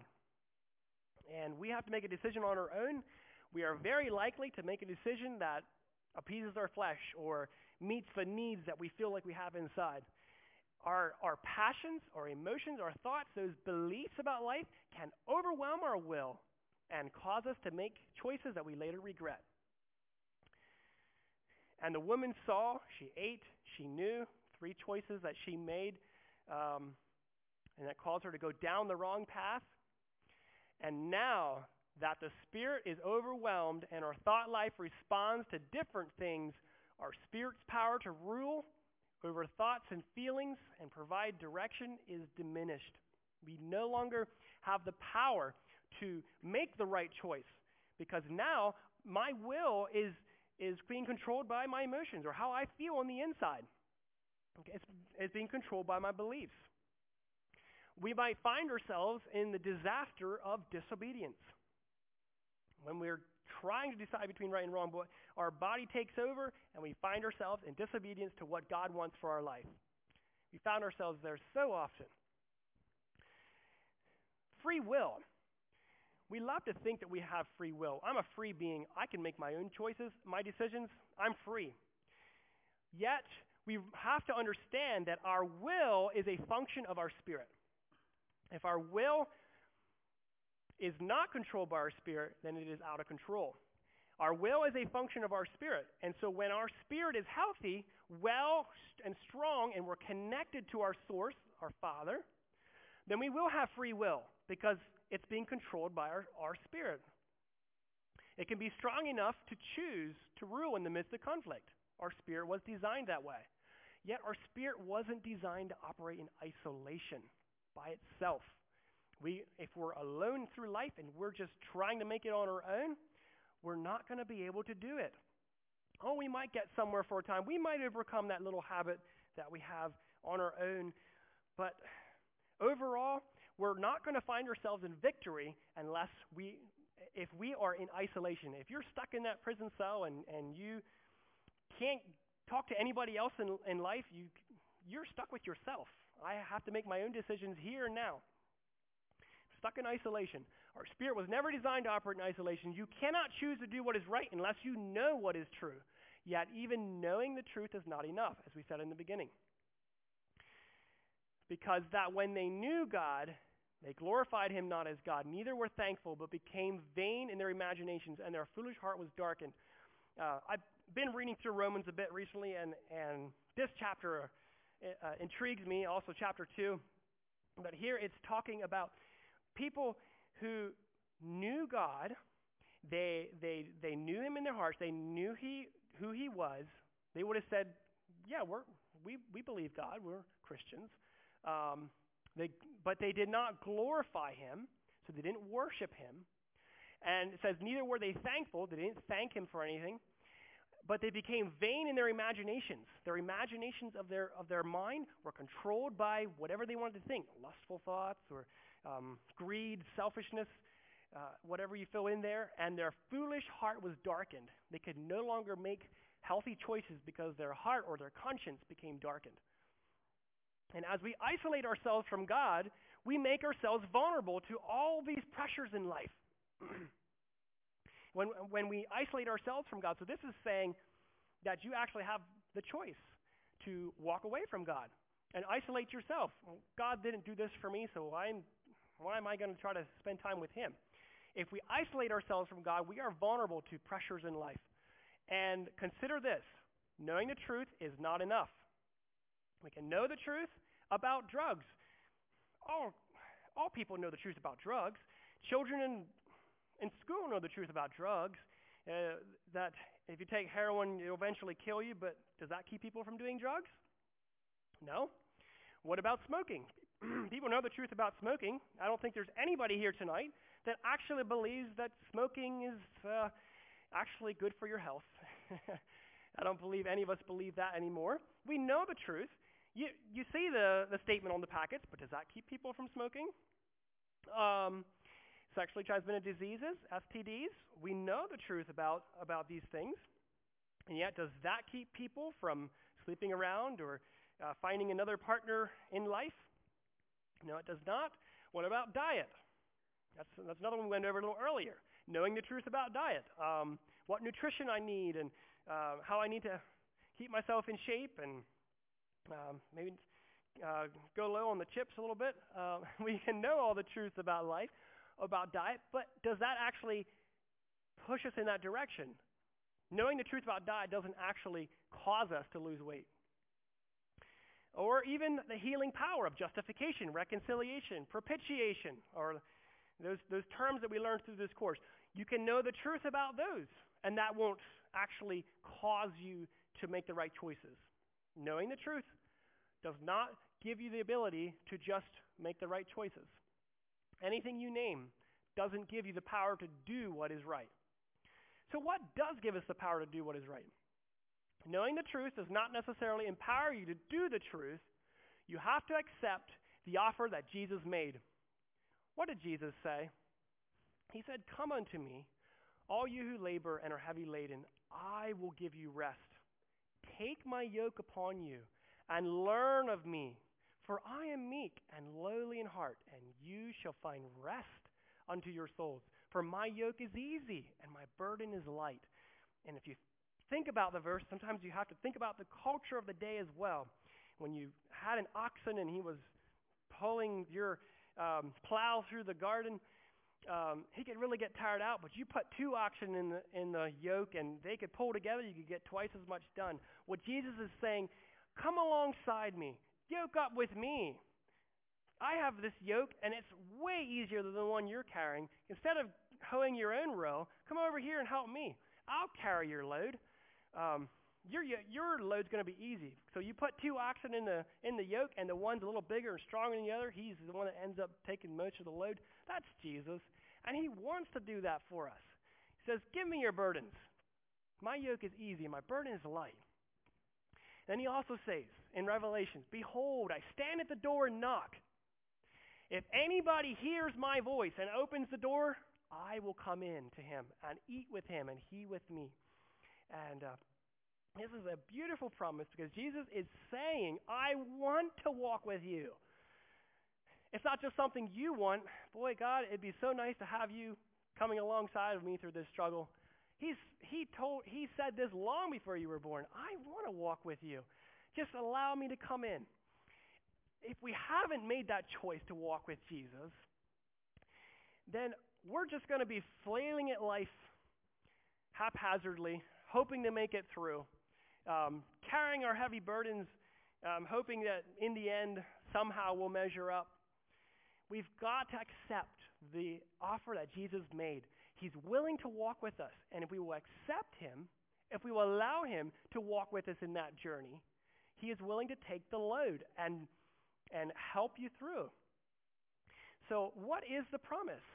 and we have to make a decision on our own, we are very likely to make a decision that appeases our flesh or meets the needs that we feel like we have inside. Our passions, our emotions, our thoughts, those beliefs about life can overwhelm our will and cause us to make choices that we later regret. And the woman saw, she ate, she knew, 3 choices that she made, and that caused her to go down the wrong path. And now that the spirit is overwhelmed and our thought life responds to different things, our spirit's power to rule over thoughts and feelings and provide direction is diminished. We no longer have the power to make the right choice because now my will is being controlled by my emotions or how I feel on the inside. Okay, it's being controlled by my beliefs. We might find ourselves in the disaster of disobedience. When we're trying to decide between right and wrong, but our body takes over and we find ourselves in disobedience to what God wants for our life. We found ourselves there so often. Free will. We love to think that we have free will. I'm a free being. I can make my own choices, my decisions. I'm free. Yet, we have to understand that our will is a function of our spirit. If our will is not controlled by our spirit, then it is out of control. Our will is a function of our spirit. And so when our spirit is healthy, well and strong, and we're connected to our source, our Father, then we will have free will because it's being controlled by our spirit. It can be strong enough to choose to rule in the midst of conflict. Our spirit was designed that way. Yet our spirit wasn't designed to operate in isolation by itself. If we're alone through life and we're just trying to make it on our own, we're not going to be able to do it. Oh, we might get somewhere for a time. We might overcome that little habit that we have on our own. But overall, we're not going to find ourselves in victory if we are in isolation. If you're stuck in that prison cell and you can't talk to anybody else in life, you're stuck with yourself. I have to make my own decisions here and now. Stuck in isolation. Our spirit was never designed to operate in isolation. You cannot choose to do what is right unless you know what is true. Yet even knowing the truth is not enough, as we said in the beginning. Because that when they knew God, they glorified him not as God, neither were thankful, but became vain in their imaginations, and their foolish heart was darkened. I've been reading through Romans a bit recently, and this chapter intrigues me, also chapter 2. But here it's talking about people who knew God. They knew him in their hearts. They knew who he was. They would have said, yeah, we believe God. We're Christians. But they did not glorify him, so they didn't worship him. And it says, neither were they thankful. They didn't thank him for anything. But they became vain in their imaginations. Their imaginations of their mind were controlled by whatever they wanted to think, lustful thoughts or greed, selfishness, whatever you fill in there. And their foolish heart was darkened. They could no longer make healthy choices because their heart or their conscience became darkened. And as we isolate ourselves from God, we make ourselves vulnerable to all these pressures in life. When we isolate ourselves from God, so this is saying that you actually have the choice to walk away from God and isolate yourself. Well, God didn't do this for me, so why am I going to try to spend time with him? If we isolate ourselves from God, we are vulnerable to pressures in life. And consider this, knowing the truth is not enough. We can know the truth about drugs. All people know the truth about drugs. Children in school know the truth about drugs. That if you take heroin, it'll eventually kill you, but does that keep people from doing drugs? No. What about smoking? People know the truth about smoking. I don't think there's anybody here tonight that actually believes that smoking is actually good for your health. I don't believe any of us believe that anymore. We know the truth. You see the statement on the packets, but does that keep people from smoking? Sexually transmitted diseases, STDs, we know the truth about these things. And yet, does that keep people from sleeping around or finding another partner in life? No, it does not. What about diet? That's another one we went over a little earlier. Knowing the truth about diet. What nutrition I need and how I need to keep myself in shape and maybe go low on the chips a little bit. We can know all the truth about life, about diet, but does that actually push us in that direction? Knowing the truth about diet doesn't actually cause us to lose weight. Or even the healing power of justification, reconciliation, propitiation, or those terms that we learned through this course. You can know the truth about those, and that won't actually cause you to make the right choices. Knowing the truth does not give you the ability to just make the right choices. Anything you name doesn't give you the power to do what is right. So what does give us the power to do what is right? Knowing the truth does not necessarily empower you to do the truth. You have to accept the offer that Jesus made. What did Jesus say? He said, "Come unto me, all you who labor and are heavy laden, I will give you rest. Take my yoke upon you and learn of me, for I am meek and lowly in heart, and you shall find rest unto your souls. For my yoke is easy and my burden is light." And if you think about the verse, sometimes you have to think about the culture of the day as well. When you had an oxen and he was pulling your plow through the garden, he could really get tired out, but you put two oxen in the yoke and they could pull together, you could get twice as much done. What Jesus is saying, come alongside me, yoke up with me. I have this yoke and it's way easier than the one you're carrying. Instead of hoeing your own row, come over here and help me. I'll carry your load. Your load's going to be easy. So you put two oxen in the yoke, and the one's a little bigger and stronger than the other. He's the one that ends up taking most of the load. That's Jesus, and he wants to do that for us. He says, "Give me your burdens. My yoke is easy and my burden is light. Then he also says in Revelation, behold, I stand at the door and knock. If anybody hears my voice and opens the door, I will come in to him and eat with him and he with me. And this is a beautiful promise because Jesus is saying, I want to walk with you. It's not just something you want. Boy, God, it'd be so nice to have you coming alongside of me through this struggle. He said this long before you were born. I want to walk with you. Just allow me to come in. If we haven't made that choice to walk with Jesus, then we're just going to be flailing at life haphazardly, hoping to make it through, carrying our heavy burdens, hoping that in the end somehow we'll measure up. We've got to accept the offer that Jesus made. He's willing to walk with us, and if we will accept him, if we will allow him to walk with us in that journey, he is willing to take the load and help you through. So what is the promise?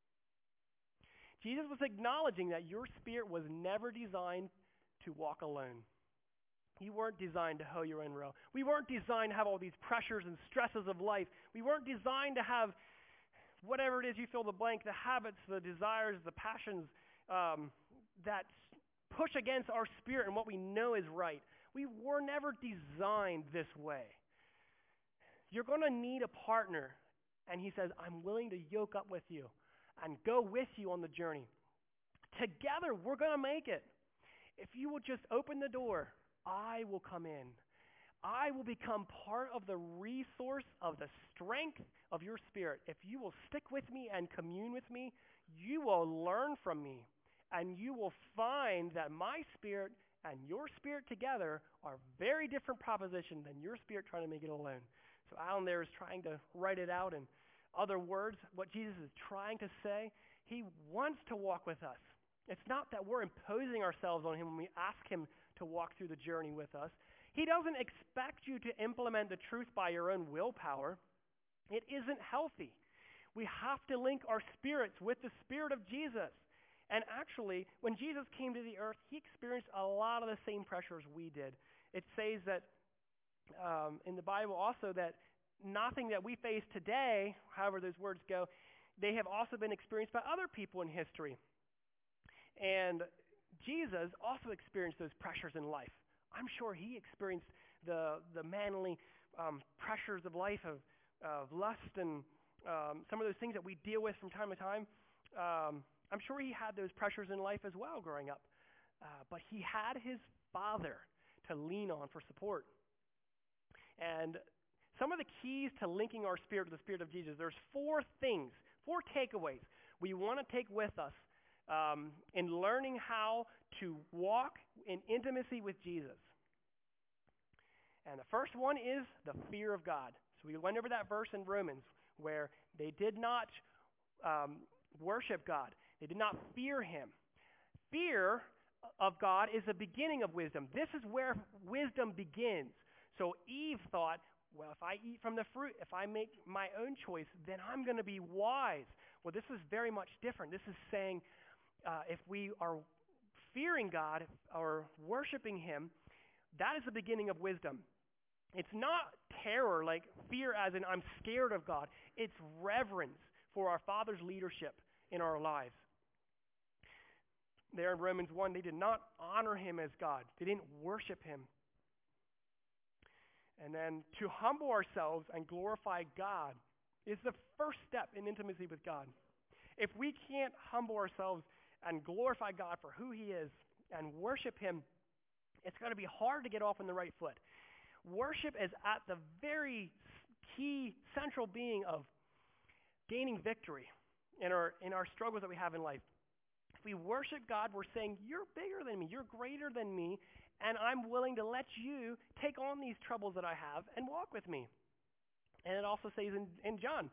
Jesus was acknowledging that your spirit was never designed to walk alone. You weren't designed to hoe your own row. We weren't designed to have all these pressures and stresses of life. We weren't designed to have whatever it is you fill the blank, the habits, the desires, the passions that push against our spirit and what we know is right. We were never designed this way. You're going to need a partner. And he says, I'm willing to yoke up with you and go with you on the journey. Together, we're going to make it. If you will just open the door, I will come in. I will become part of the resource of the strength of your spirit. If you will stick with me and commune with me, you will learn from me. And you will find that my spirit and your spirit together are very different propositions than your spirit trying to make it alone. So Alan there is trying to write it out in other words, what Jesus is trying to say. He wants to walk with us. It's not that we're imposing ourselves on him when we ask him to walk through the journey with us. He doesn't expect you to implement the truth by your own willpower. It isn't healthy. We have to link our spirits with the Spirit of Jesus. And actually, when Jesus came to the earth, he experienced a lot of the same pressures we did. It says that in the Bible also that nothing that we face today, however those words go, they have also been experienced by other people in history. And Jesus also experienced those pressures in life. I'm sure he experienced the manly pressures of life, of lust and some of those things that we deal with from time to time. I'm sure he had those pressures in life as well growing up. But he had his Father to lean on for support. And some of the keys to linking our spirit to the Spirit of Jesus, there's 4 things, 4 takeaways we want to take with us in learning how to walk in intimacy with Jesus. And the first one is the fear of God. So we went over that verse in Romans where they did not worship God. They did not fear him. Fear of God is the beginning of wisdom. This is where wisdom begins. So Eve thought, well, if I eat from the fruit, if I make my own choice, then I'm going to be wise. Well, this is very much different. This is saying if we are fearing God or worshiping him, that is the beginning of wisdom. It's not terror, like fear as in I'm scared of God. It's reverence for our Father's leadership in our lives. There in Romans 1, they did not honor him as God. They didn't worship him. And then to humble ourselves and glorify God is the first step in intimacy with God. If we can't humble ourselves and glorify God for who he is and worship him, it's going to be hard to get off on the right foot. Worship is at the very key central being of gaining victory in our struggles that we have in life. If we worship God, we're saying, you're bigger than me, you're greater than me, and I'm willing to let you take on these troubles that I have and walk with me. And it also says in John,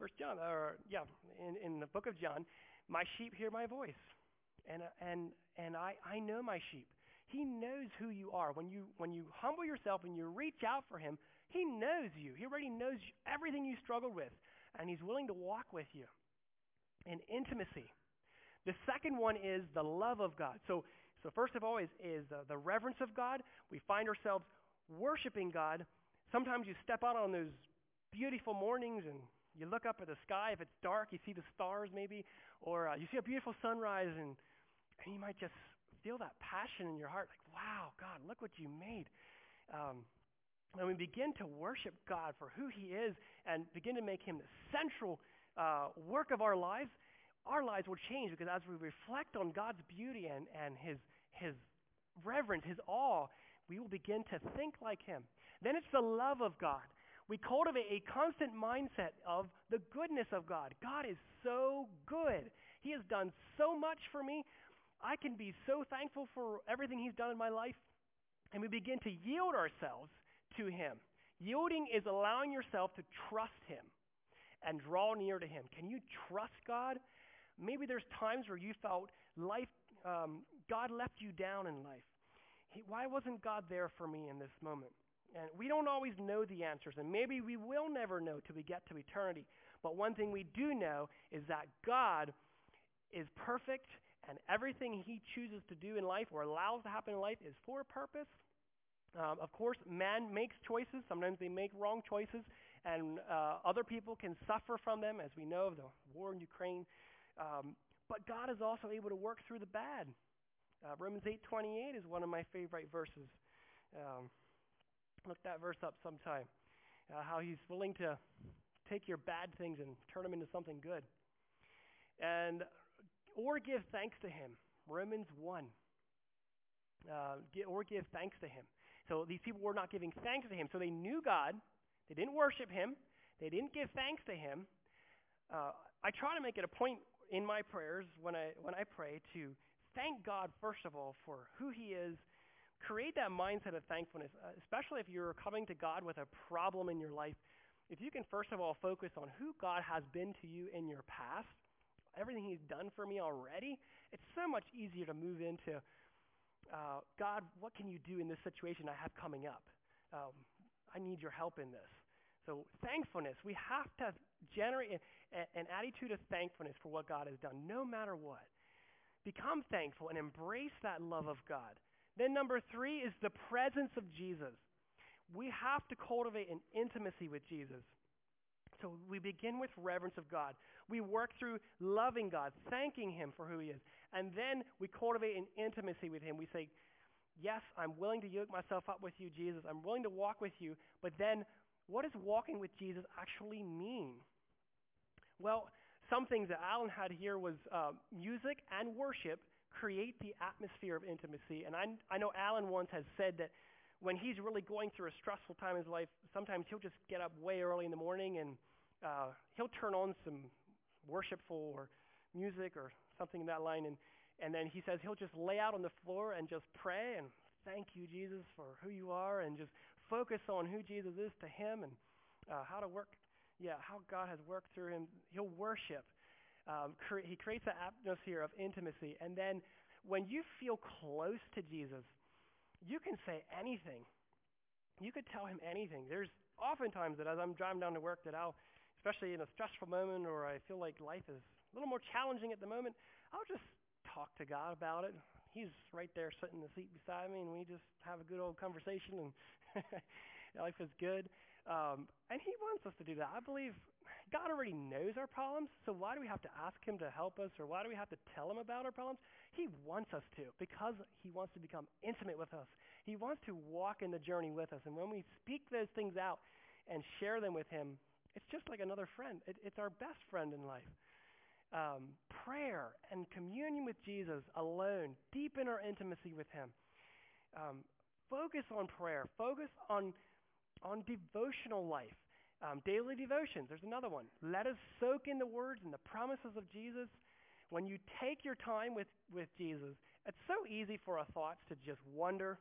in the book of John, my sheep hear my voice, and I know my sheep. He knows who you are. When you humble yourself and you reach out for him, he knows you. He already knows everything you struggled with, and he's willing to walk with you in intimacy. The second one is the love of God. So So first of all is the reverence of God. We find ourselves worshiping God. Sometimes you step out on those beautiful mornings and you look up at the sky. If it's dark, you see the stars maybe, or you see a beautiful sunrise, and you might just feel that passion in your heart, like, wow, God, look what you made. And we begin to worship God for who he is and begin to make him the central work of our lives will change, because as we reflect on God's beauty and his reverence, his awe, we will begin to think like him. Then it's the love of God. We cultivate a constant mindset of the goodness of God. God is so good. He has done so much for me. I can be so thankful for everything he's done in my life. And we begin to yield ourselves to him. Yielding is allowing yourself to trust him and draw near to him. Can you trust God? Maybe there's times where you felt life, God left you down in life. Why wasn't God there for me in this moment? And we don't always know the answers, and maybe we will never know till we get to eternity. But one thing we do know is that God is perfect, and everything he chooses to do in life or allows to happen in life is for a purpose. Of course, man makes choices. Sometimes they make wrong choices, and other people can suffer from them, as we know of the war in Ukraine. But God is also able to work through the bad. Romans 8:28 is one of my favorite verses. Look that verse up sometime. How he's willing to take your bad things and turn them into something good. Or give thanks to him. Romans 1. Or give thanks to him. So these people were not giving thanks to him. So they knew God. They didn't worship him. They didn't give thanks to him. I try to make it a point in my prayers when I pray to thank God, first of all, for who he is. Create that mindset of thankfulness, especially if you're coming to God with a problem in your life. If you can, first of all, focus on who God has been to you in your past, everything he's done for me already, it's so much easier to move into, God, what can you do in this situation I have coming up? I need your help in this. So thankfulness, we have to generate an attitude of thankfulness for what God has done, no matter what. Become thankful and embrace that love of God. Then number 3 is the presence of Jesus. We have to cultivate an intimacy with Jesus. So we begin with reverence of God. We work through loving God, thanking him for who he is. And then we cultivate an intimacy with him. We say, yes, I'm willing to yoke myself up with you, Jesus. I'm willing to walk with you. But then what does walking with Jesus actually mean? Well, some things that Alan had here was music and worship create the atmosphere of intimacy. And I know Alan once has said that when he's really going through a stressful time in his life, sometimes he'll just get up way early in the morning and he'll turn on some worshipful or music or something in that line. And then he says he'll just lay out on the floor and just pray and thank you, Jesus, for who you are, and just focus on who Jesus is to him and how God has worked through him. He'll worship. He creates an atmosphere of intimacy. And then when you feel close to Jesus, you can say anything. You could tell him anything. There's oftentimes that as I'm driving down to work that especially in a stressful moment or I feel like life is a little more challenging at the moment, I'll just talk to God about it. He's right there sitting in the seat beside me, and we just have a good old conversation, and life is good. And he wants us to do that. I believe God already knows our problems, so why do we have to ask him to help us, or why do we have to tell him about our problems? He wants us to, because he wants to become intimate with us. He wants to walk in the journey with us, and when we speak those things out and share them with him, it's just like another friend. It's our best friend in life. Prayer and communion with Jesus alone, deepen our intimacy with him. Focus on prayer. Focus on devotional life. Daily devotions, there's another one. Let us soak in the words and the promises of Jesus. When you take your time with Jesus, it's so easy for our thoughts to just wander.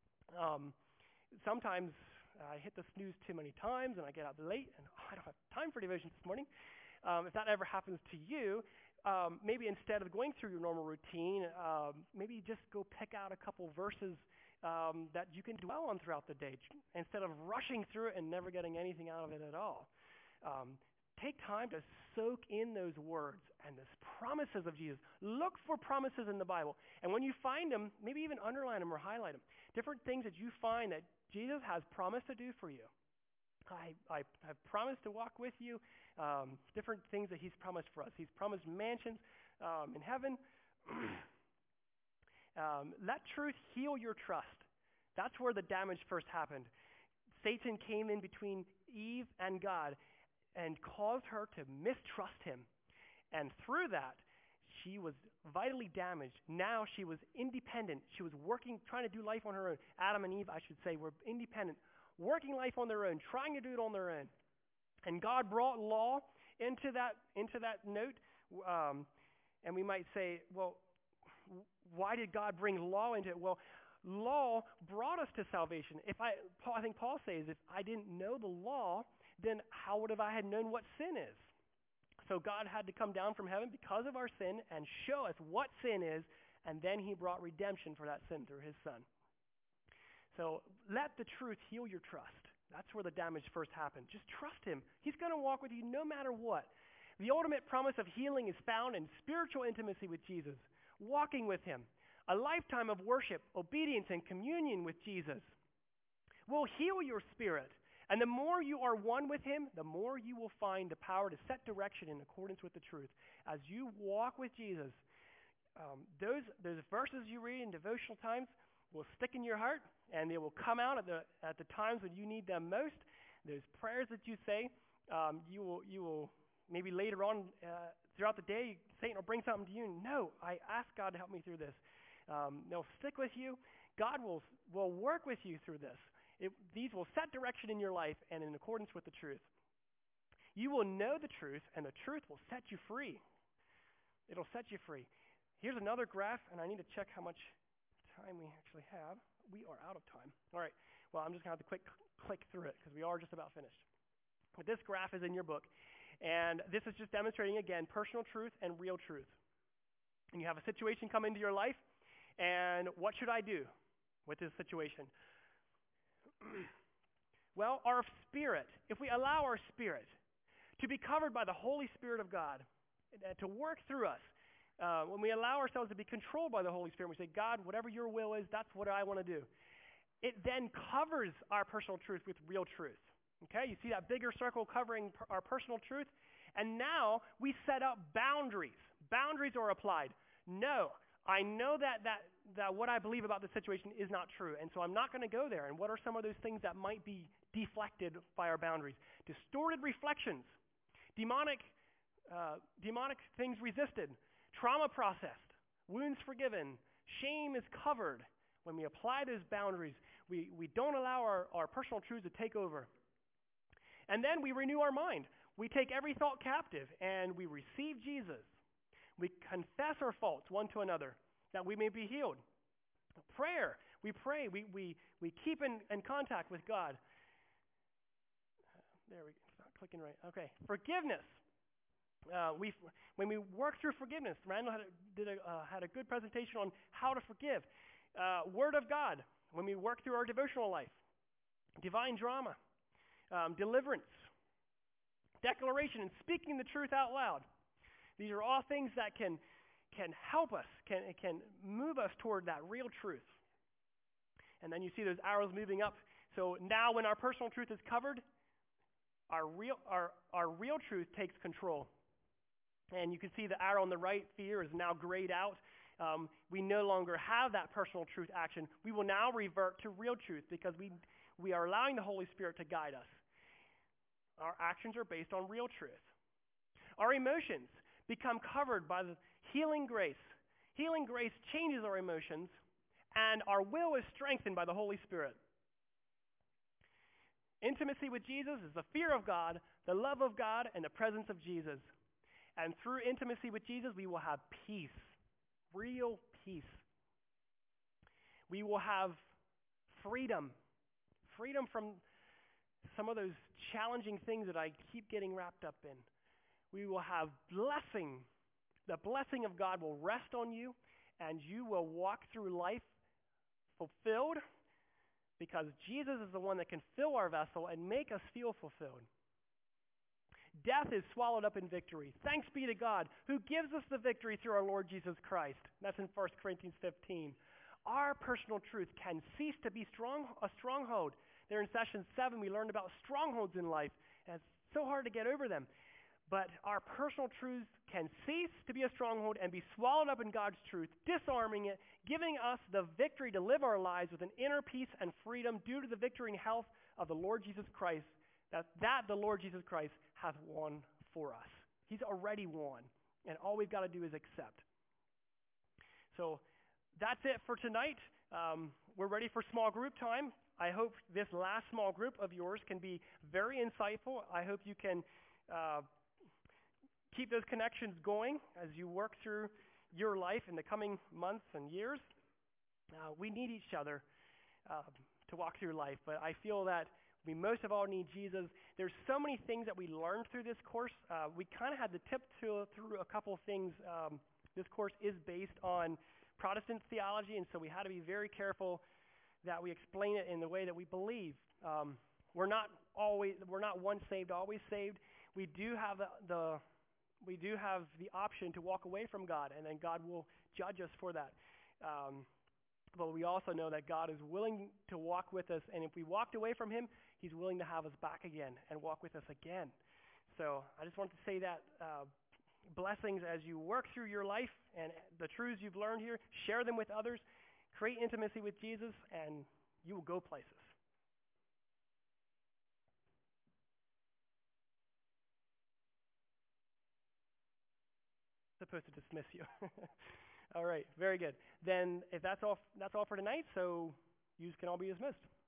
Sometimes I hit the snooze too many times and I get up late and I don't have time for devotion this morning. If that ever happens to you, maybe instead of going through your normal routine, maybe just go pick out a couple verses that you can dwell on throughout the day instead of rushing through it and never getting anything out of it at all. take time to soak in those words and those promises of Jesus. Look for promises in the Bible. And when you find them, maybe even underline them or highlight them. Different things that you find that Jesus has promised to do for you. I have promised to walk with you. Different things that he's promised for us. He's promised mansions in heaven. Let truth heal your trust. That's where the damage first happened. Satan came in between Eve and God and caused her to mistrust him. And through that, she was vitally damaged. Now she was independent. She was working, trying to do life on her own. Adam and Eve, I should say, were independent, working life on their own, trying to do it on their own. And God brought law into that note. And we might say, well, why did God bring law into it? Well, law brought us to salvation. I think Paul says, if I didn't know the law, then how would have I had known what sin is? So God had to come down from heaven because of our sin and show us what sin is, and then he brought redemption for that sin through his son. So let the truth heal your trust. That's where the damage first happened. Just trust him. He's going to walk with you no matter what. The ultimate promise of healing is found in spiritual intimacy with Jesus, walking with him. A lifetime of worship, obedience, and communion with Jesus will heal your spirit. And the more you are one with him, the more you will find the power to set direction in accordance with the truth. As you walk with Jesus, those verses you read in devotional times will stick in your heart, and they will come out at the times when you need them most. Those prayers that you say, you will maybe later on throughout the day, Satan will bring something to you. No, I ask God to help me through this. They'll stick with you. God will work with you through this. These will set direction in your life and in accordance with the truth. You will know the truth, and the truth will set you free. It'll set you free. Here's another graph, and I need to check how much time we actually have. We are out of time. All right. Well, I'm just going to have to click through it because we are just about finished. But this graph is in your book, and this is just demonstrating, again, personal truth and real truth. And you have a situation come into your life, and what should I do with this situation? Well, our spirit, if we allow our spirit to be covered by the Holy Spirit of God, to work through us, when we allow ourselves to be controlled by the Holy Spirit, we say, God, whatever your will is, that's what I want to do. It then covers our personal truth with real truth. Okay, you see that bigger circle covering our personal truth? And now we set up boundaries. Boundaries are applied. No, I know that what I believe about the situation is not true, and so I'm not going to go there. And what are some of those things that might be deflected by our boundaries? Distorted reflections, demonic things resisted, trauma processed, wounds forgiven, shame is covered. When we apply those boundaries, we don't allow our personal truths to take over. And then we renew our mind. We take every thought captive, and we receive Jesus. We confess our faults one to another, that we may be healed. Prayer, we pray, we keep in contact with God. There we go, it's not clicking right. Okay, forgiveness. When we work through forgiveness, Randall had a good presentation on how to forgive. Word of God, when we work through our devotional life. Divine drama, deliverance, declaration, and speaking the truth out loud. These are all things that can help us, can move us toward that real truth. And then you see those arrows moving up. So now when our personal truth is covered, our real truth takes control. And you can see the arrow on the right, fear, is now grayed out. We no longer have that personal truth action. We will now revert to real truth because we are allowing the Holy Spirit to guide us. Our actions are based on real truth. Our emotions become covered by the healing grace. Healing grace changes our emotions, and our will is strengthened by the Holy Spirit. Intimacy with Jesus is the fear of God, the love of God, and the presence of Jesus. And through intimacy with Jesus, we will have peace, real peace. We will have freedom from some of those challenging things that I keep getting wrapped up in. We will have blessing. The blessing of God will rest on you, and you will walk through life fulfilled because Jesus is the one that can fill our vessel and make us feel fulfilled. Death is swallowed up in victory. Thanks be to God who gives us the victory through our Lord Jesus Christ. That's in 1 Corinthians 15. Our personal truth can cease to be a stronghold. There in session 7, we learned about strongholds in life, and it's so hard to get over them. But our personal truths can cease to be a stronghold and be swallowed up in God's truth, disarming it, giving us the victory to live our lives with an inner peace and freedom due to the victory and health of the Lord Jesus Christ, that the Lord Jesus Christ hath won for us. He's already won, and all we've got to do is accept. So that's it for tonight. We're ready for small group time. I hope this last small group of yours can be very insightful. I hope you can keep those connections going as you work through your life in the coming months and years. We need each other to walk through life, but I feel that we most of all need Jesus. There's so many things that we learned through this course. We kind of had to tip through a couple of things. This course is based on Protestant theology, and so we had to be very careful that we explain it in the way that we believe. We're not once saved, always saved. We do have the option to walk away from God, and then God will judge us for that. But we also know that God is willing to walk with us, and if we walked away from Him, He's willing to have us back again and walk with us again. So I just want to say that blessings as you work through your life and the truths you've learned here, share them with others, create intimacy with Jesus, and you will go places. Supposed to dismiss you. All right, very good. Then if that's all for tonight, so you can all be dismissed.